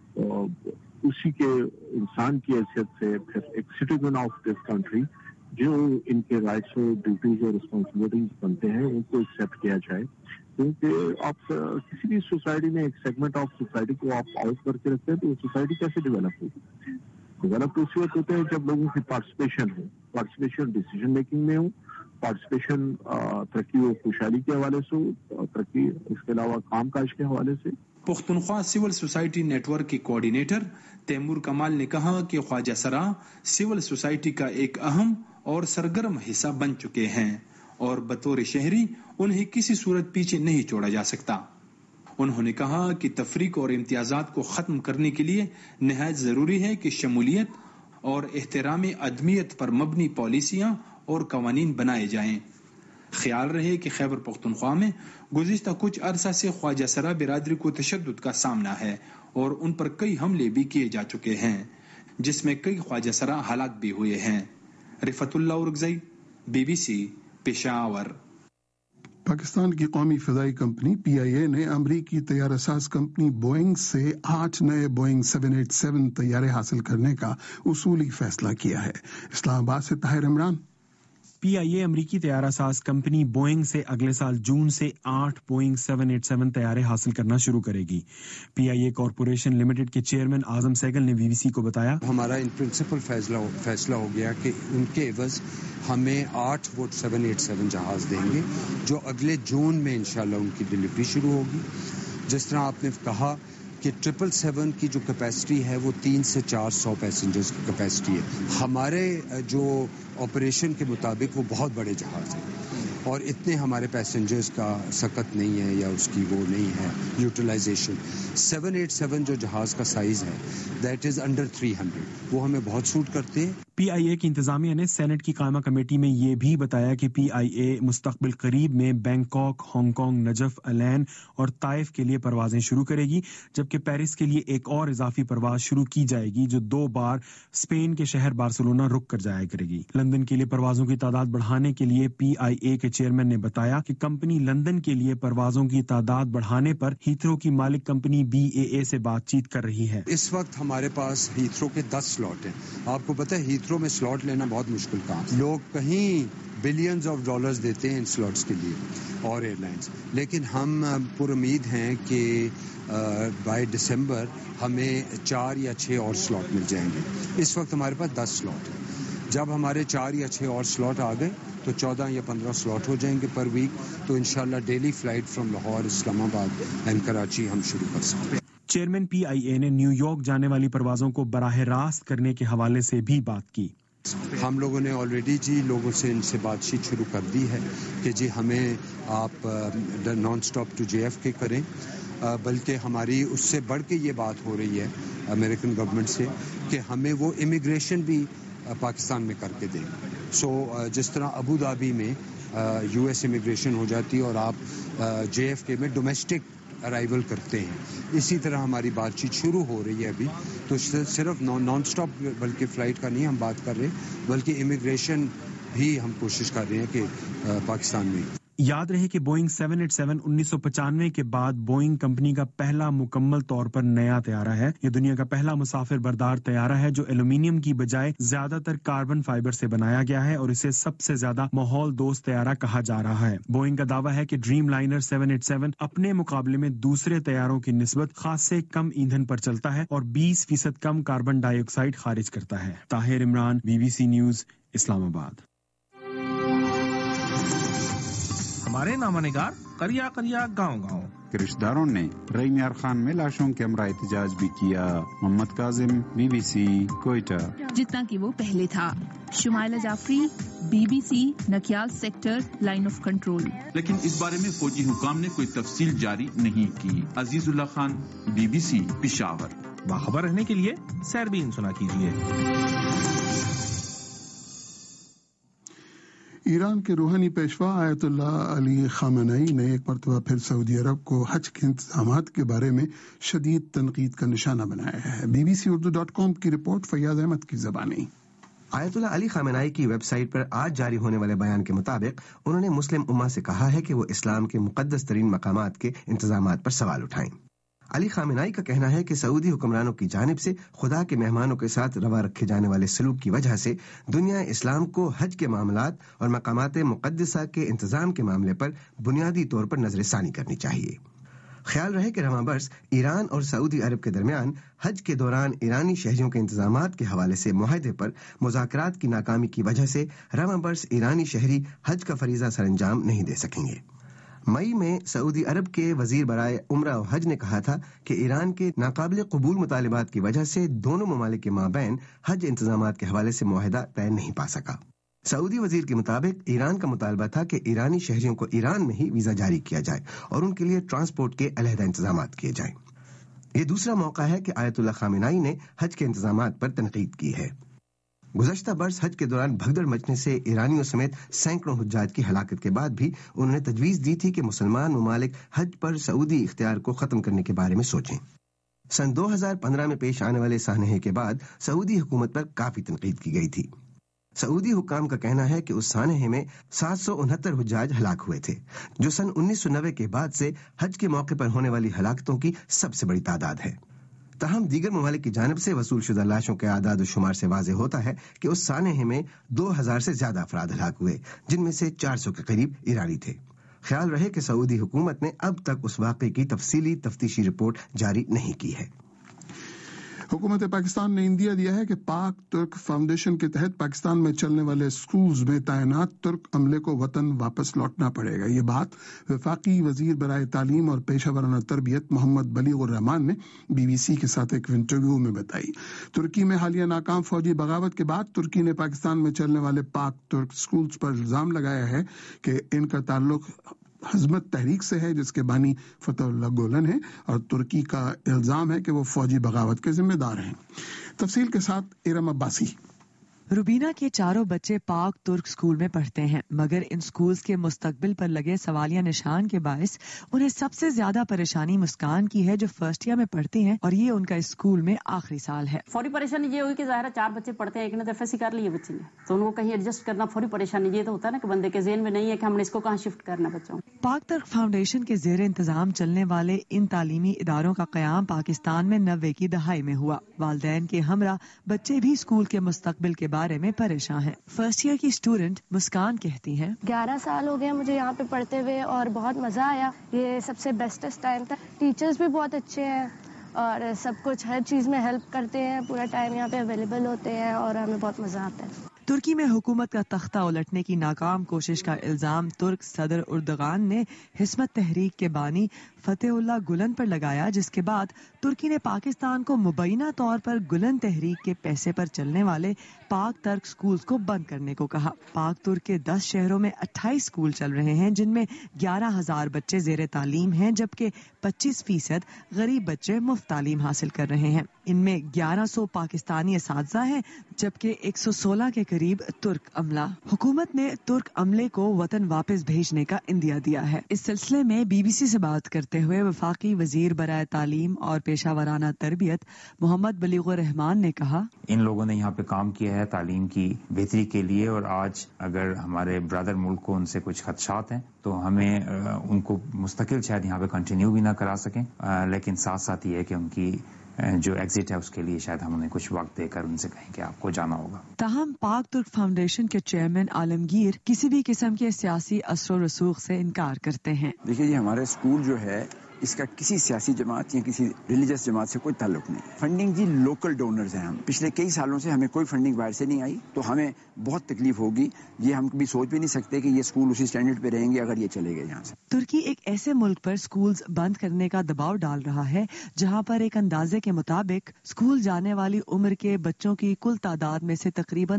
और उसी के इंसान की हैसियत से फिर एक सिटीजन ऑफ दिस कंट्री जो इनके राइट्स और ड्यूटीज और रिस्पॉन्सिबिलिटीज बनते हैं उनको एक्सेप्ट किया जाए, क्योंकि आप किसी भी सोसाइटी में एक सेगमेंट ऑफ सोसाइटी को आप आउट करके रखते हैं तो सोसाइटी कैसे डेवलप होगी? डेवलप उसी वक्त होते हैं जब लोगों की पार्टिसिपेशन डिसीजन मेकिंग में हो, पार्टिसिपेशन तरक्की और खुशहाली के हवाले से हो, तरक्की इसके अलावा काम काज के हवाले से।
पुख्तनख्वा सिविल सोसाइटी नेटवर्क के कोऑर्डिनेटर तैमूर कमाल ने कहा कि ख्वाजा सरा सिविल सोसाइटी का एक अहम और सरगर्म हिस्सा बन चुके हैं और बतौर शहरी उन्हें किसी सूरत पीछे नहीं छोड़ा जा सकता। उन्होंने कहा कि तफरीक और इम्तियाजात को खत्म करने के लिए निहायत जरूरी है कि शमूलियत और एहतराम अदमियत पर मबनी पॉलिसियां और कवानीन बनाए जाएं। ख्याल रहे कि खैबर पख्तूनख्वा में गुज़िश्ता कुछ अरसा से ख्वाजा सरा बिरादरी को तशद्दुद का सामना है और उन पर कई हमले भी किए जा चुके हैं, जिसमें कई ख्वाजा सरा हलाक भी हुए हैं। रिफतुल्लाह औरंगज़ई, BBC, पेशावर।
पाकिस्तान की कौमी फ़िज़ाई कंपनी PIA ने अमरीकी तैयारसाज कंपनी बोइंग से 8 नए बोइंग 787 तैयारे हासिल करने का उसूली फैसला किया है। इस्लामाबाद से ताहिर इमरान।
PIA अमरीकी तैयारासाज कंपनी बोइंग से अगले साल जून से 8 बोइंग 787 तैयारे हासिल करना शुरू करेगी। PIA कॉरपोरेशन लिमिटेड के चेयरमैन आजम सहगल ने BBC को बताया,
हमारा इन प्रिंसिपल फैसला हो गया कि उनके एवज हमें 8 वो 787 जहाज देंगे जो अगले जून में इंशाल्लाह उनकी डिलीवरी शुरू होगी। जिस तरह आपने कहा कि 777 की जो कैपेसिटी है वो 300 से 400 पैसेंजर्स की कैपेसिटी है। हमारे जो ऑपरेशन के मुताबिक वो बहुत बड़े जहाज़ हैं और इतने हमारे पैसेंजर्स का सकत नहीं है या उसकी वो नहीं है यूटिलाइजेशन। 787 जो जहाज़ का साइज़ है दैट इज़ अंडर 300, वो हमें बहुत सूट करते हैं।
PIA کی انتظامیہ نے سینٹ کی قائمہ کمیٹی میں یہ بھی بتایا کہ PIA مستقبل قریب میں Bangkok, Hong Kong, Najaf, Al Ain اور طائف کے لیے پروازیں شروع کرے گی، جبکہ پیرس کے لیے ایک اور اضافی پرواز شروع کی جائے گی جو 2 بار اسپین کے شہر بارسلونا رک کر جایا کرے گی۔ لندن کے لیے پروازوں کی تعداد بڑھانے کے لیے PIA کے چیئرمین نے بتایا کہ کمپنی لندن کے لیے پروازوں کی تعداد بڑھانے پر ہیتھرو کی مالک کمپنی BAA سے بات چیت کر رہی ہے۔
اس وقت ہمارے پاس ہیتھرو کے 10 سلاٹ ہیں۔ آپ کو پتہ ہے ہیتھرو میں سلاٹ لینا بہت مشکل کام، لوگ کہیں بلینز آف ڈالرز دیتے ہیں ان سلاٹس کے لیے اور ایئر لائنز، لیکن ہم پر امید ہیں کہ بائی دسمبر ہمیں 4 یا 6 اور سلاٹ مل جائیں گے۔ اس وقت ہمارے پاس 10 سلاٹ ہیں، جب ہمارے 4 یا 6 اور سلاٹ آ گئے تو 14 یا 15 سلاٹ ہو جائیں گے پر ویک، تو انشاءاللہ daily flight from Lahore, Islamabad and Karachi ہم شروع کر سکتے ہیں۔
چیئرمین PIA نے نیو یارک جانے والی پروازوں کو براہ راست کرنے کے حوالے سے بھی بات کی۔
ہم لوگوں نے آلریڈی لوگوں سے ان سے بات چیت شروع کر دی ہے کہ ہمیں آپ نان سٹاپ ٹو JFK کریں، بلکہ ہماری اس سے بڑھ کے یہ بات ہو رہی ہے امریکن گورنمنٹ سے کہ ہمیں وہ امیگریشن بھی پاکستان میں کر کے دیں۔ جس طرح ابو ظہبی میں US امیگریشن ہو جاتی ہے اور آپ JFK میں ڈومیسٹک ارائیول کرتے ہیں، اسی طرح ہماری بات چیت شروع ہو رہی ہے ابھی۔ تو صرف نان سٹاپ بلکہ فلائٹ کا نہیں ہم بات کر رہے، بلکہ امیگریشن بھی ہم کوشش کر رہے ہیں کہ پاکستان میں۔
یاد رہے کہ بوئنگ 787 1995 کے بعد بوئنگ کمپنی کا پہلا مکمل طور پر نیا طیارہ ہے۔ یہ دنیا کا پہلا مسافر بردار طیارہ ہے جو ایلومینیم کی بجائے زیادہ تر کاربن فائبر سے بنایا گیا ہے اور اسے سب سے زیادہ ماحول دوست طیارہ کہا جا رہا ہے۔ بوئنگ کا دعویٰ ہے کہ ڈریم لائنر 787 اپنے مقابلے میں دوسرے طیاروں کی نسبت خاصے کم ایندھن پر چلتا ہے اور 20% کم کاربن ڈائی آکسائڈ خارج کرتا ہے۔ Tahir Imran, BBC news, Islamabad.
ہمارے نامہ نگار قریہ قریہ گاؤں گاؤں
کے رشتہ داروں نے رئی میار خان میں لاشوں کے ہمراہ احتجاج بھی کیا۔ محمد کاظم، BBC کوئٹہ۔
جتنا کہ وہ پہلے تھا۔ Shumaila Jafri, BBC Nakyal sector line of control.
لیکن اس بارے میں فوجی حکام نے کوئی تفصیل جاری نہیں کی۔ عزیز اللہ خان، BBC پشاور۔
باخبر رہنے کے لیے سیربین سنا کیجیے۔
ایران کے روحانی پیشوا آیت اللہ علی خامنئی نے ایک مرتبہ پھر سعودی عرب کو حج کے انتظامات کے بارے میں شدید تنقید کا نشانہ بنایا ہے۔ BBC.com کی رپورٹ فیاض احمد کی زبانی۔
آیت اللہ علی خامنئی کی ویب سائٹ پر آج جاری ہونے والے بیان کے مطابق انہوں نے مسلم امہ سے کہا ہے کہ وہ اسلام کے مقدس ترین مقامات کے انتظامات پر سوال اٹھائیں۔ علی خامنئی کا کہنا ہے کہ سعودی حکمرانوں کی جانب سے خدا کے مہمانوں کے ساتھ روا رکھے جانے والے سلوک کی وجہ سے دنیا اسلام کو حج کے معاملات اور مقامات مقدسہ کے انتظام کے معاملے پر بنیادی طور پر نظر ثانی کرنی چاہیے۔ خیال رہے کہ رواں برس ایران اور سعودی عرب کے درمیان حج کے دوران ایرانی شہریوں کے انتظامات کے حوالے سے معاہدے پر مذاکرات کی ناکامی کی وجہ سے رواں برس ایرانی شہری حج کا فریضہ سر انجام نہیں دے سکیں گے۔ مئی میں سعودی عرب کے وزیر برائے عمرہ و حج نے کہا تھا کہ ایران کے ناقابل قبول مطالبات کی وجہ سے دونوں ممالک کے مابین حج انتظامات کے حوالے سے معاہدہ طے نہیں پا سکا۔ سعودی وزیر کے مطابق ایران کا مطالبہ تھا کہ ایرانی شہریوں کو ایران میں ہی ویزا جاری کیا جائے اور ان کے لیے ٹرانسپورٹ کے علیحدہ انتظامات کیے جائیں۔ یہ دوسرا موقع ہے کہ آیت اللہ خامنئی نے حج کے انتظامات پر تنقید کی ہے۔ گزشتہ برس حج کے دوران بھگدڑ مچنے سے ایرانیوں سمیت سینکڑوں حجاج کی ہلاکت کے بعد بھی انہوں نے تجویز دی تھی کہ مسلمان ممالک حج پر سعودی اختیار کو ختم کرنے کے بارے میں سوچیں۔ سن 2015 میں پیش آنے والے سانحے کے بعد سعودی حکومت پر کافی تنقید کی گئی تھی۔ سعودی حکام کا کہنا ہے کہ اس سانحے میں 769 حجاج ہلاک ہوئے تھے، جو سن 1990 کے بعد سے حج کے موقع پر ہونے والی ہلاکتوں کی سب سے بڑی تعداد ہے۔ تاہم دیگر ممالک کی جانب سے وصول شدہ لاشوں کے اعداد و شمار سے واضح ہوتا ہے کہ اس سانحے میں 2000 سے زیادہ افراد ہلاک ہوئے، جن میں سے 400 کے قریب ایرانی تھے۔ خیال رہے کہ سعودی حکومت نے اب تک اس واقعے کی تفصیلی تفتیشی رپورٹ جاری نہیں کی ہے۔
حکومت پاکستان نے اندیا دیا ہے کہ پاک ترک فاؤنڈیشن کے تحت پاکستان میں چلنے والے سکولز میں تعینات ترک عملے کو وطن واپس لوٹنا پڑے گا۔ یہ بات وفاقی وزیر برائے تعلیم اور پیشہ ورانہ تربیت محمد بلیغ الرحمان نے BBC کے ساتھ ایک انٹرویو میں بتائی۔ ترکی میں حالیہ ناکام فوجی بغاوت کے بعد ترکی نے پاکستان میں چلنے والے پاک ترک سکولز پر الزام لگایا ہے کہ ان کا تعلق حزمت تحریک سے ہے، جس کے بانی فتح اللہ گولن ہے، اور ترکی کا الزام ہے کہ وہ فوجی بغاوت کے ذمہ دار ہیں۔ تفصیل کے ساتھ ارم عباسی۔
روبینہ کے چاروں بچے پاک ترک اسکول میں پڑھتے ہیں، مگر ان اسکولز کے مستقبل پر لگے سوالیہ نشان کے باعث انہیں سب سے زیادہ پریشانی مسکان کی ہے، جو فرسٹ ایئر میں پڑھتی ہیں اور یہ ان کا اسکول میں آخری سال ہے۔
فوری پریشانی یہ ہوئی کہ ظاہر ہے 4 بچے پڑھتے ہیں، ایک نے تو FSC کر لی ہے بچے نے، تو ان کو کہیں ایڈجسٹ کرنا فوری پریشانی، یہ تو ہوتا ہے نا کہ بندے کے ذہن میں نہیں ہے کہ ہم نے اس کو کہاں شفٹ کرنا بچوں۔
پاک ترک فاؤنڈیشن کے زیر انتظام چلنے والے ان تعلیمی اداروں کا قیام پاکستان میں 90 کی دہائی میں ہوا۔ والدین کے ہمراہ بچے بھی اسکول کے مستقبل کے بارے میں پریشان ہیں۔ فرسٹ ایئر کی اسٹوڈنٹ مسکان کہتی ہیں،
11 سال ہو گئے مجھے یہاں پہ پڑھتے ہوئے اور بہت مزہ آیا، یہ سب سے بیسٹسٹ ٹائم تھا۔ ٹیچرز بھی بہت اچھے ہیں اور سب کچھ ہر چیز میں ہیلپ کرتے ہیں، پورا ٹائم یہاں پہ اویلیبل ہوتے ہیں اور ہمیں بہت مزہ آتا ہے۔
ترکی میں حکومت کا تختہ الٹنے کی ناکام کوشش کا الزام ترک صدر اردغان نے حزب تحریک کے بانی فتح اللہ گلن پر لگایا، جس کے بعد ترکی نے پاکستان کو مبینہ طور پر گلن تحریک کے پیسے پر چلنے والے پاک ترک سکولز کو بند کرنے کو کہا۔ پاک ترک کے 10 شہروں میں 28 سکول چل رہے ہیں، جن میں 11,000 بچے زیر تعلیم ہیں، جبکہ 25% غریب بچے مفت تعلیم حاصل کر رہے ہیں۔ ان میں 1100 پاکستانی اساتذہ ہیں، جبکہ 116 کے قریب ترک عملہ۔ حکومت نے ترک عملے کو وطن واپس بھیجنے کا عندیہ دیا ہے۔ اس سلسلے میں BBC سے بات کرتے ہوئے وفاقی وزیر برائے تعلیم اور پیشہ ورانہ تربیت محمد بلیغ الرحمان نے کہا،
ان لوگوں نے یہاں پہ کام کیا ہے تعلیم کی بہتری کے لیے، اور آج اگر ہمارے برادر ملک کو ان سے کچھ خدشات ہیں تو ہمیں ان کو مستقل شاید یہاں پہ کنٹینیو بھی نہ کرا سکیں، لیکن ساتھ ساتھ یہ ہے کہ ان کی جو ایگزٹ ہے اس کے لیے شاید ہم انہیں کچھ وقت دے کر ان سے کہیں کہ آپ کو جانا ہوگا۔
تاہم پاک ترک فاؤنڈیشن کے چیئرمین عالمگیر کسی بھی قسم کے سیاسی اثر و رسوخ سے انکار کرتے ہیں۔
دیکھیے جی، ہمارا اسکول جو ہے اس کا کسی سیاسی جماعت یا کسی ریلیجس جماعت سے کوئی تعلق نہیں۔ فنڈنگ جی لوکل ڈونرز ہیں، ہم پچھلے کئی سالوں سے ہمیں کوئی فنڈنگ باہر سے نہیں آئی، تو ہمیں بہت تکلیف ہوگی۔ یہ ہم بھی سوچ بھی نہیں سکتے کہ یہ اسکول اسی سٹینڈرڈ پہ رہیں گے اگر یہ چلے گئے یہاں سے۔
ترکی ایک ایسے ملک پر سکولز بند کرنے کا دباؤ ڈال رہا ہے جہاں پر ایک اندازے کے مطابق سکول جانے والی عمر کے بچوں کی کل تعداد میں سے تقریباً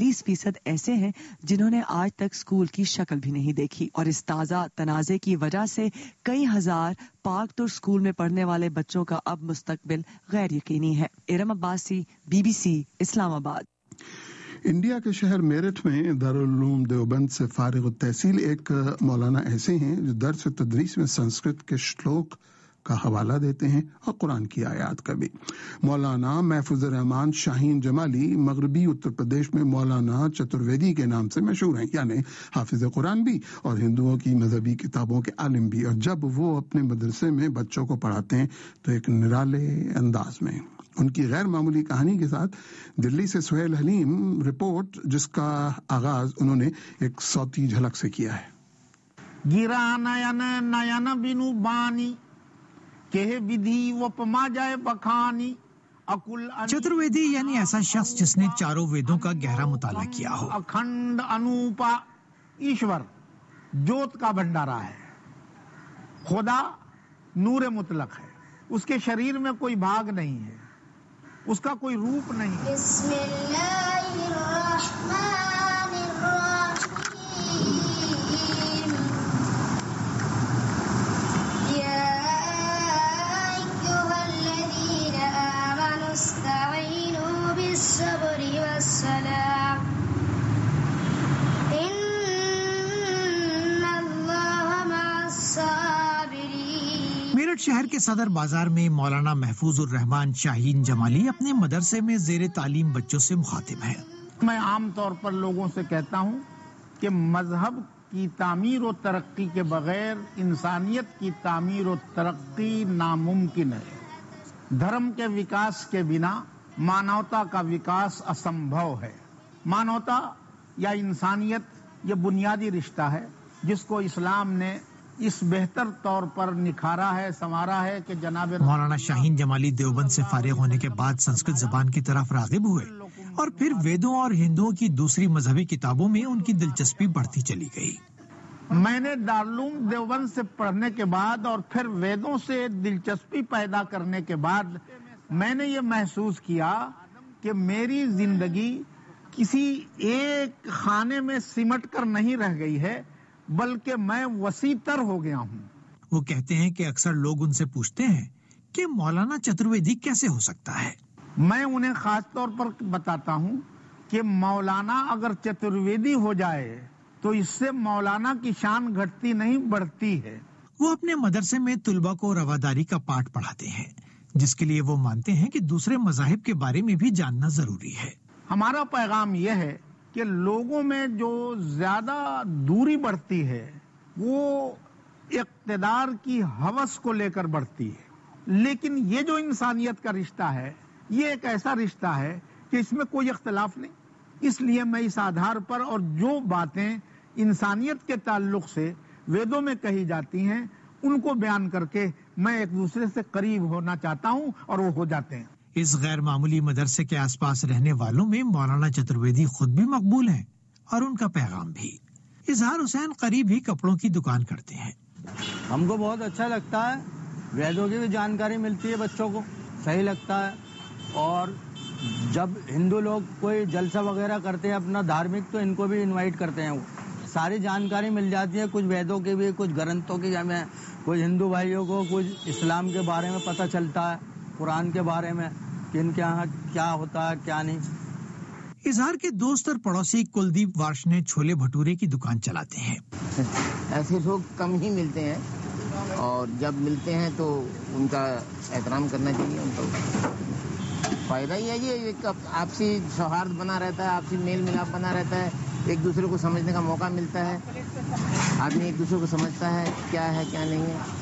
45% ایسے ہیں جنہوں نے آج تک سکول کی شکل بھی نہیں دیکھی، اور اس تازہ تنازع کی وجہ سے کئی ہزار پاک ترک سکول میں پڑھنے والے بچوں کا اب مستقبل غیر یقینی ہے۔ ارم عباسی، BBC، اسلام آباد۔
انڈیا کے شہر میرٹھ میں دارالعلوم دیوبند سے فارغ التحصیل ایک مولانا ایسے ہیں جو درس و تدریس میں سنسکرت کے شلوک کا حوالہ دیتے ہیں اور قرآن کی آیات کا بھی۔ مولانا محفوظ الرحمان شاہین جمالی مغربی اتر پردیش میں مولانا چترویدی کے نام سے مشہور ہیں، یعنی حافظ قرآن بھی اور ہندوؤں کی مذہبی کتابوں کے عالم بھی، اور جب وہ اپنے مدرسے میں بچوں کو پڑھاتے ہیں تو ایک نرالے انداز میں۔ ان کی غیر معمولی کہانی کے ساتھ دلی سے سہیل حلیم رپورٹ، جس کا آغاز انہوں نے ایک صوتی جھلک سے کیا ہے۔
گیرا نین نین بینو بانی کہ بدھی وپما جائے بخانی۔
چترویدی یعنی ایسا شخص جس نے چاروں ویدوں کا گہرا مطالعہ کیا ہو۔
اکھنڈ انوپا ایشور جوت کا بھنڈارا ہے، خدا نور مطلق ہے، اس کے شریر میں کوئی بھاگ نہیں ہے، اس کا کوئی روپ نہیں ہے۔
بسم اللہ الرحمن الرحیم، یا ایھا الذین آمنوا استعینوا بالصبر والصلاۃ ان اللہ مع الصابرین۔
میرٹھ شہر کے صدر بازار میں مولانا محفوظ الرحمان شاہین جمالی اپنے مدرسے میں زیر تعلیم بچوں سے مخاطب ہیں۔
میں عام طور پر لوگوں سے کہتا ہوں کہ مذہب کی تعمیر و ترقی کے بغیر انسانیت کی تعمیر و ترقی ناممکن ہے۔ دھرم کے وکاس کے بنا مانوتا کا وکاس اسمبھو ہے۔ مانوتا یا انسانیت یہ بنیادی رشتہ ہے جس کو اسلام نے اس بہتر طور پر نکھارا ہے، سنوارا ہے کہ جناب
مولانا شاہین جمالی دیوبند سے فارغ ہونے کے بعد سنسکرت زبان کی طرف راغب ہوئے اور پھر ویدوں اور ہندوؤں کی دوسری مذہبی کتابوں میں ان کی دلچسپی بڑھتی چلی گئی۔
میں نے دارالعلوم دیوبند سے پڑھنے کے بعد اور پھر ویدوں سے دلچسپی پیدا کرنے کے بعد میں نے یہ محسوس کیا کہ میری زندگی کسی ایک خانے میں سمٹ کر نہیں رہ گئی ہے، بلکہ میں وسیع تر ہو گیا ہوں۔
وہ کہتے ہیں کہ اکثر لوگ ان سے پوچھتے ہیں کہ مولانا چترویدی کیسے ہو سکتا ہے۔
میں انہیں خاص طور پر بتاتا ہوں کہ مولانا اگر چترویدی ہو جائے تو اس سے مولانا کی شان گھٹتی نہیں بڑھتی ہے.
وہ اپنے مدرسے میں طلبہ کو رواداری کا پاٹھ پڑھاتے ہیں، جس کے لیے وہ مانتے ہیں کہ دوسرے مذاہب کے بارے میں بھی جاننا ضروری ہے.
ہمارا پیغام یہ ہے کہ لوگوں میں جو زیادہ دوری بڑھتی ہے وہ اقتدار کی ہوس کو لے کر بڑھتی ہے، لیکن یہ جو انسانیت کا رشتہ ہے یہ ایک ایسا رشتہ ہے کہ اس میں کوئی اختلاف نہیں. اس لیے میں اس آدھار پر اور جو باتیں انسانیت کے تعلق سے ویدوں میں کہی جاتی ہیں ان کو بیان کر کے میں ایک دوسرے سے قریب ہونا چاہتا ہوں اور وہ ہو جاتے ہیں.
اس غیر معمولی مدرسے کے آس پاس رہنے والوں میں مولانا چترویدی خود بھی مقبول ہیں اور ان کا پیغام بھی. اظہار حسین قریب ہی کپڑوں کی دکان کرتے ہیں.
ہم کو بہت اچھا لگتا ہے، ویدوں کی بھی جانکاری ملتی ہے، بچوں کو صحیح لگتا ہے. اور جب ہندو لوگ کوئی جلسہ وغیرہ کرتے ہیں اپنا دھارمک تو ان کو بھی انوائٹ کرتے ہیں. وہ ساری جانکاری مل جاتی ہے، کچھ ویدوں کی بھی، کچھ گرنتھوں کی، ہمیں کچھ ہندو بھائیوں کو کچھ اسلام کے بارے میں پتہ چلتا ہے، قرآن کے بارے میں کہ ان کے یہاں کیا ہوتا ہے کیا نہیں.
اظہار کے دوست اور پڑوسی کلدیپ وارش نے چھولے بھٹورے کی دکان چلاتے ہیں.
ایسے لوگ کم ہی ملتے ہیں اور جب ملتے ہیں تو ان کا احترام کرنا چاہیے. ان کو فائدہ ہی ہے، یہ ایک آپسی سوہارد بنا رہتا ہے، آپسی میل ملاپ بنا رہتا ہے، ایک دوسرے کو سمجھنے کا موقع ملتا ہے، آدمی ایک دوسرے کو سمجھتا ہے کیا نہیں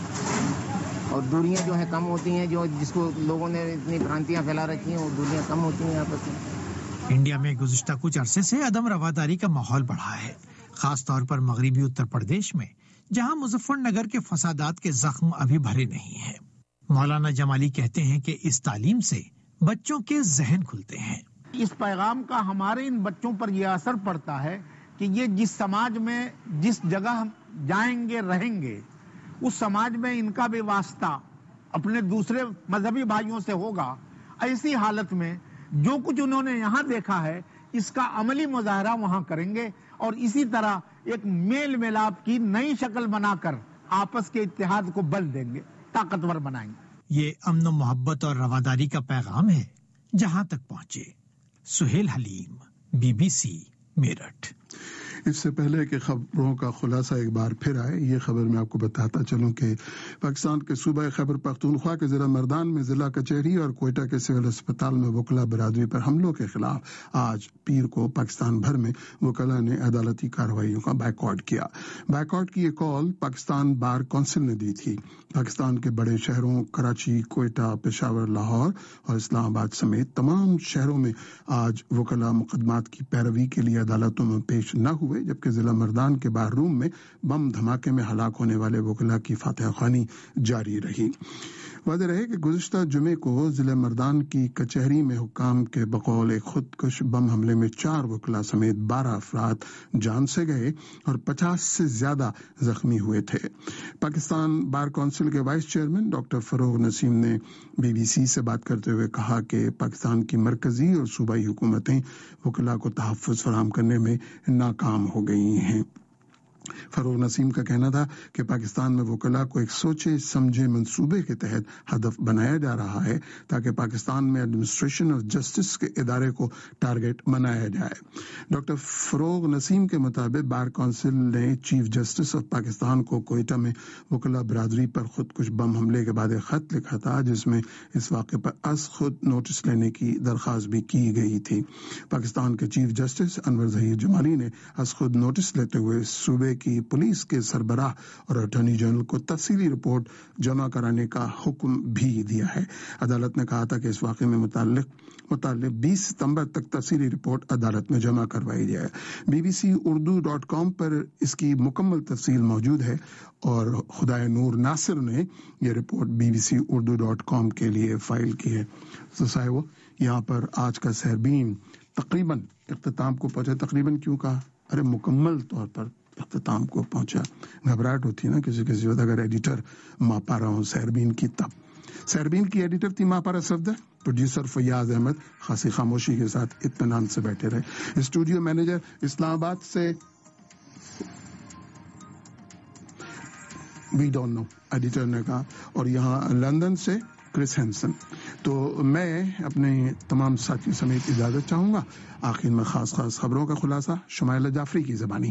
ہے، اور دوریاں جو ہیں کم ہوتی ہیں. جو جس کو لوگوں نے اتنی بھرانتیاں پھیلا رکھی ہیں وہ دوریاں کم ہوتی ہیں آپس میں.
انڈیا میں گزشتہ کچھ عرصے سے عدم رواداری کا ماحول بڑھا ہے، خاص طور پر مغربی اتر پردیش میں، جہاں مظفر نگر کے فسادات کے زخم ابھی بھرے نہیں ہیں. مولانا جمالی کہتے ہیں کہ اس تعلیم سے بچوں کے ذہن کھلتے ہیں.
اس پیغام کا ہمارے ان بچوں پر یہ اثر پڑتا ہے کہ یہ جس سماج میں جس جگہ جائیں گے رہیں گے اس سماج میں ان کا بھی واسطہ اپنے دوسرے مذہبی بھائیوں سے ہوگا. ایسی حالت میں جو کچھ انہوں نے یہاں دیکھا ہے اس کا عملی مظاہرہ وہاں کریں گے اور اسی طرح ایک میل ملاپ کی نئی شکل بنا کر آپس کے اتحاد کو بل دیں گے، طاقتور بنائیں گے.
یہ امن و محبت اور رواداری کا پیغام ہے جہاں تک پہنچے. سہیل حلیم، BBC میرٹھ.
اس سے پہلے کہ خبروں کا خلاصہ ایک بار پھر آئے، یہ خبر میں آپ کو بتاتا چلوں کہ پاکستان کے صوبہ خیبر پختونخوا کے ضلع مردان میں ضلع کچہری اور کوئٹہ کے سول اسپتال میں وکلا برادری پر حملوں کے خلاف آج پیر کو پاکستان بھر میں وکلاء نے عدالتی کارروائیوں کا بائیکاٹ کیا. بائیکاٹ کی یہ کال پاکستان بار کونسل نے دی تھی. پاکستان کے بڑے شہروں کراچی، کوئٹہ، پشاور، لاہور اور اسلام آباد سمیت تمام شہروں میں آج وکلاء مقدمات کی پیروی کے لیے عدالتوں میں پیش نہ ہوئے، جبکہ ضلع مردان کے باہر روم میں بم دھماکے میں ہلاک ہونے والے وکلاء کی فاتحہ خوانی جاری رہی. واضح رہے کہ گزشتہ جمعے کو ضلع مردان کی کچہری میں حکام کے بقول ایک خودکش بم حملے میں 4 وکلاء سمیت 12 افراد جان سے گئے اور 50 سے زیادہ زخمی ہوئے تھے. پاکستان بار کونسل کے vice chairman doctor Farogh Naseem نے BBC سے بات کرتے ہوئے کہا کہ پاکستان کی مرکزی اور صوبائی حکومتیں وکلاء کو تحفظ فراہم کرنے میں ناکام ہو گئی ہیں. فروغ نسیم کا کہنا تھا کہ پاکستان میں وکلاء کو ایک سوچے سمجھے منصوبے کے تحت ہدف بنایا جا رہا ہے تاکہ پاکستان میں ایڈمنسٹریشن اور جسٹس کے ادارے کو ٹارگٹ بنایا جائے. ڈاکٹر فروغ نسیم کے مطابق بار کونسل نے چیف جسٹس آف پاکستان کو کوئٹہ میں وکلاء برادری پر خودکش بم حملے کے بعد ایک خط لکھا تھا جس میں اس واقعے پر از خود نوٹس لینے کی درخواست بھی کی گئی تھی. پاکستان کے چیف جسٹس انور ظہیر جمالی نے از خود نوٹس لیتے ہوئے صوبے کی پولیس کے سربراہ اور اٹارنی جنرل کو تفصیلی رپورٹ جمع کرانے کا حکم بھی دیا ہے. عدالت نے کہا تھا کہ اس واقعے میں متعلق 20 ستمبر تک تفصیلی رپورٹ عدالت میں جمع کروائی جائے. bbcurdu.com پر اس کی مکمل تفصیل موجود ہے اور خدائے نور ناصر نے یہ رپورٹ bbcurdu.com کے لیے فائل کی ہے. سائیو یہاں پر آج کا سہربین تقریباً اختتام کو پہنچا. تقریباً کیوں کہا؟ ارے مکمل طور پر اختتام کو پہنچا. گھبراہٹ ہوتی نا کسی وقت اگر ایڈیٹر ماپا رہا ہوں سہربین کی. تب سہربین کی ایڈیٹر تھی ماپارا صفدر، پروڈیوسر فیاض احمد خاصی خاموشی کے ساتھ اطمینان سے بیٹھے رہے. اسٹوڈیو مینیجر اسلام آباد سے وی ڈونٹ نو ایڈیٹر نے کہا، اور یہاں لندن سے کرس ہینسن. तो मैं अपने तमाम साथियों समेत इजाजत चाहूंगा। आखिर में खास खबरों का खुलासा शुमाइला जाफरी की ज़बानी।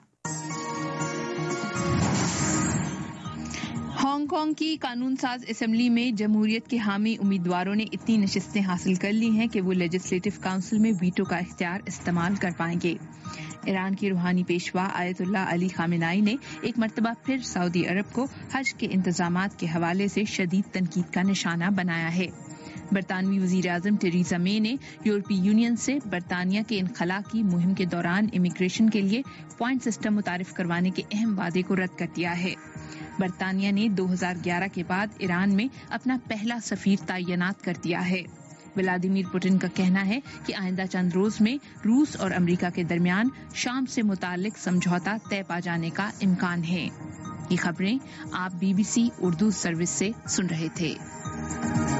हांगकांग की कानून साज असेंबली में जमहूरियत के हामी उम्मीदवारों ने इतनी नशिस्तें हासिल कर ली हैं कि वो लेजिस्लेटिव काउंसिल में वीटो का इख्तियार इस्तेमाल कर पाएंगे। ईरान के रूहानी पेशवा आयतुल्लाह अली खामेनाई ने एक मर्तबा फिर सऊदी अरब को हज के इंतजामात के हवाले से शदीद तनकीद का निशाना बनाया है। बरतानवी वजीर आजम टेरेसा मे ने यूरोपीय यूनियन से बरतानिया के इनखला की मुहिम के दौरान इमिग्रेशन के लिए पॉइंट सिस्टम मुतारिफ करवाने के अहम वादे को रद्द कर दिया है। बरतानिया ने 2011 के बाद ईरान में अपना पहला सफीर तैनात कर दिया है। व्लादिमीर पुतिन का कहना है कि आइंदा चंद रोज में रूस और अमेरिका के दरमियान शाम से मुतालिक समझौता तय पा जाने का इम्कान है। ये खबरें आप BBC उर्दू सर्विस से सुन रहे थे।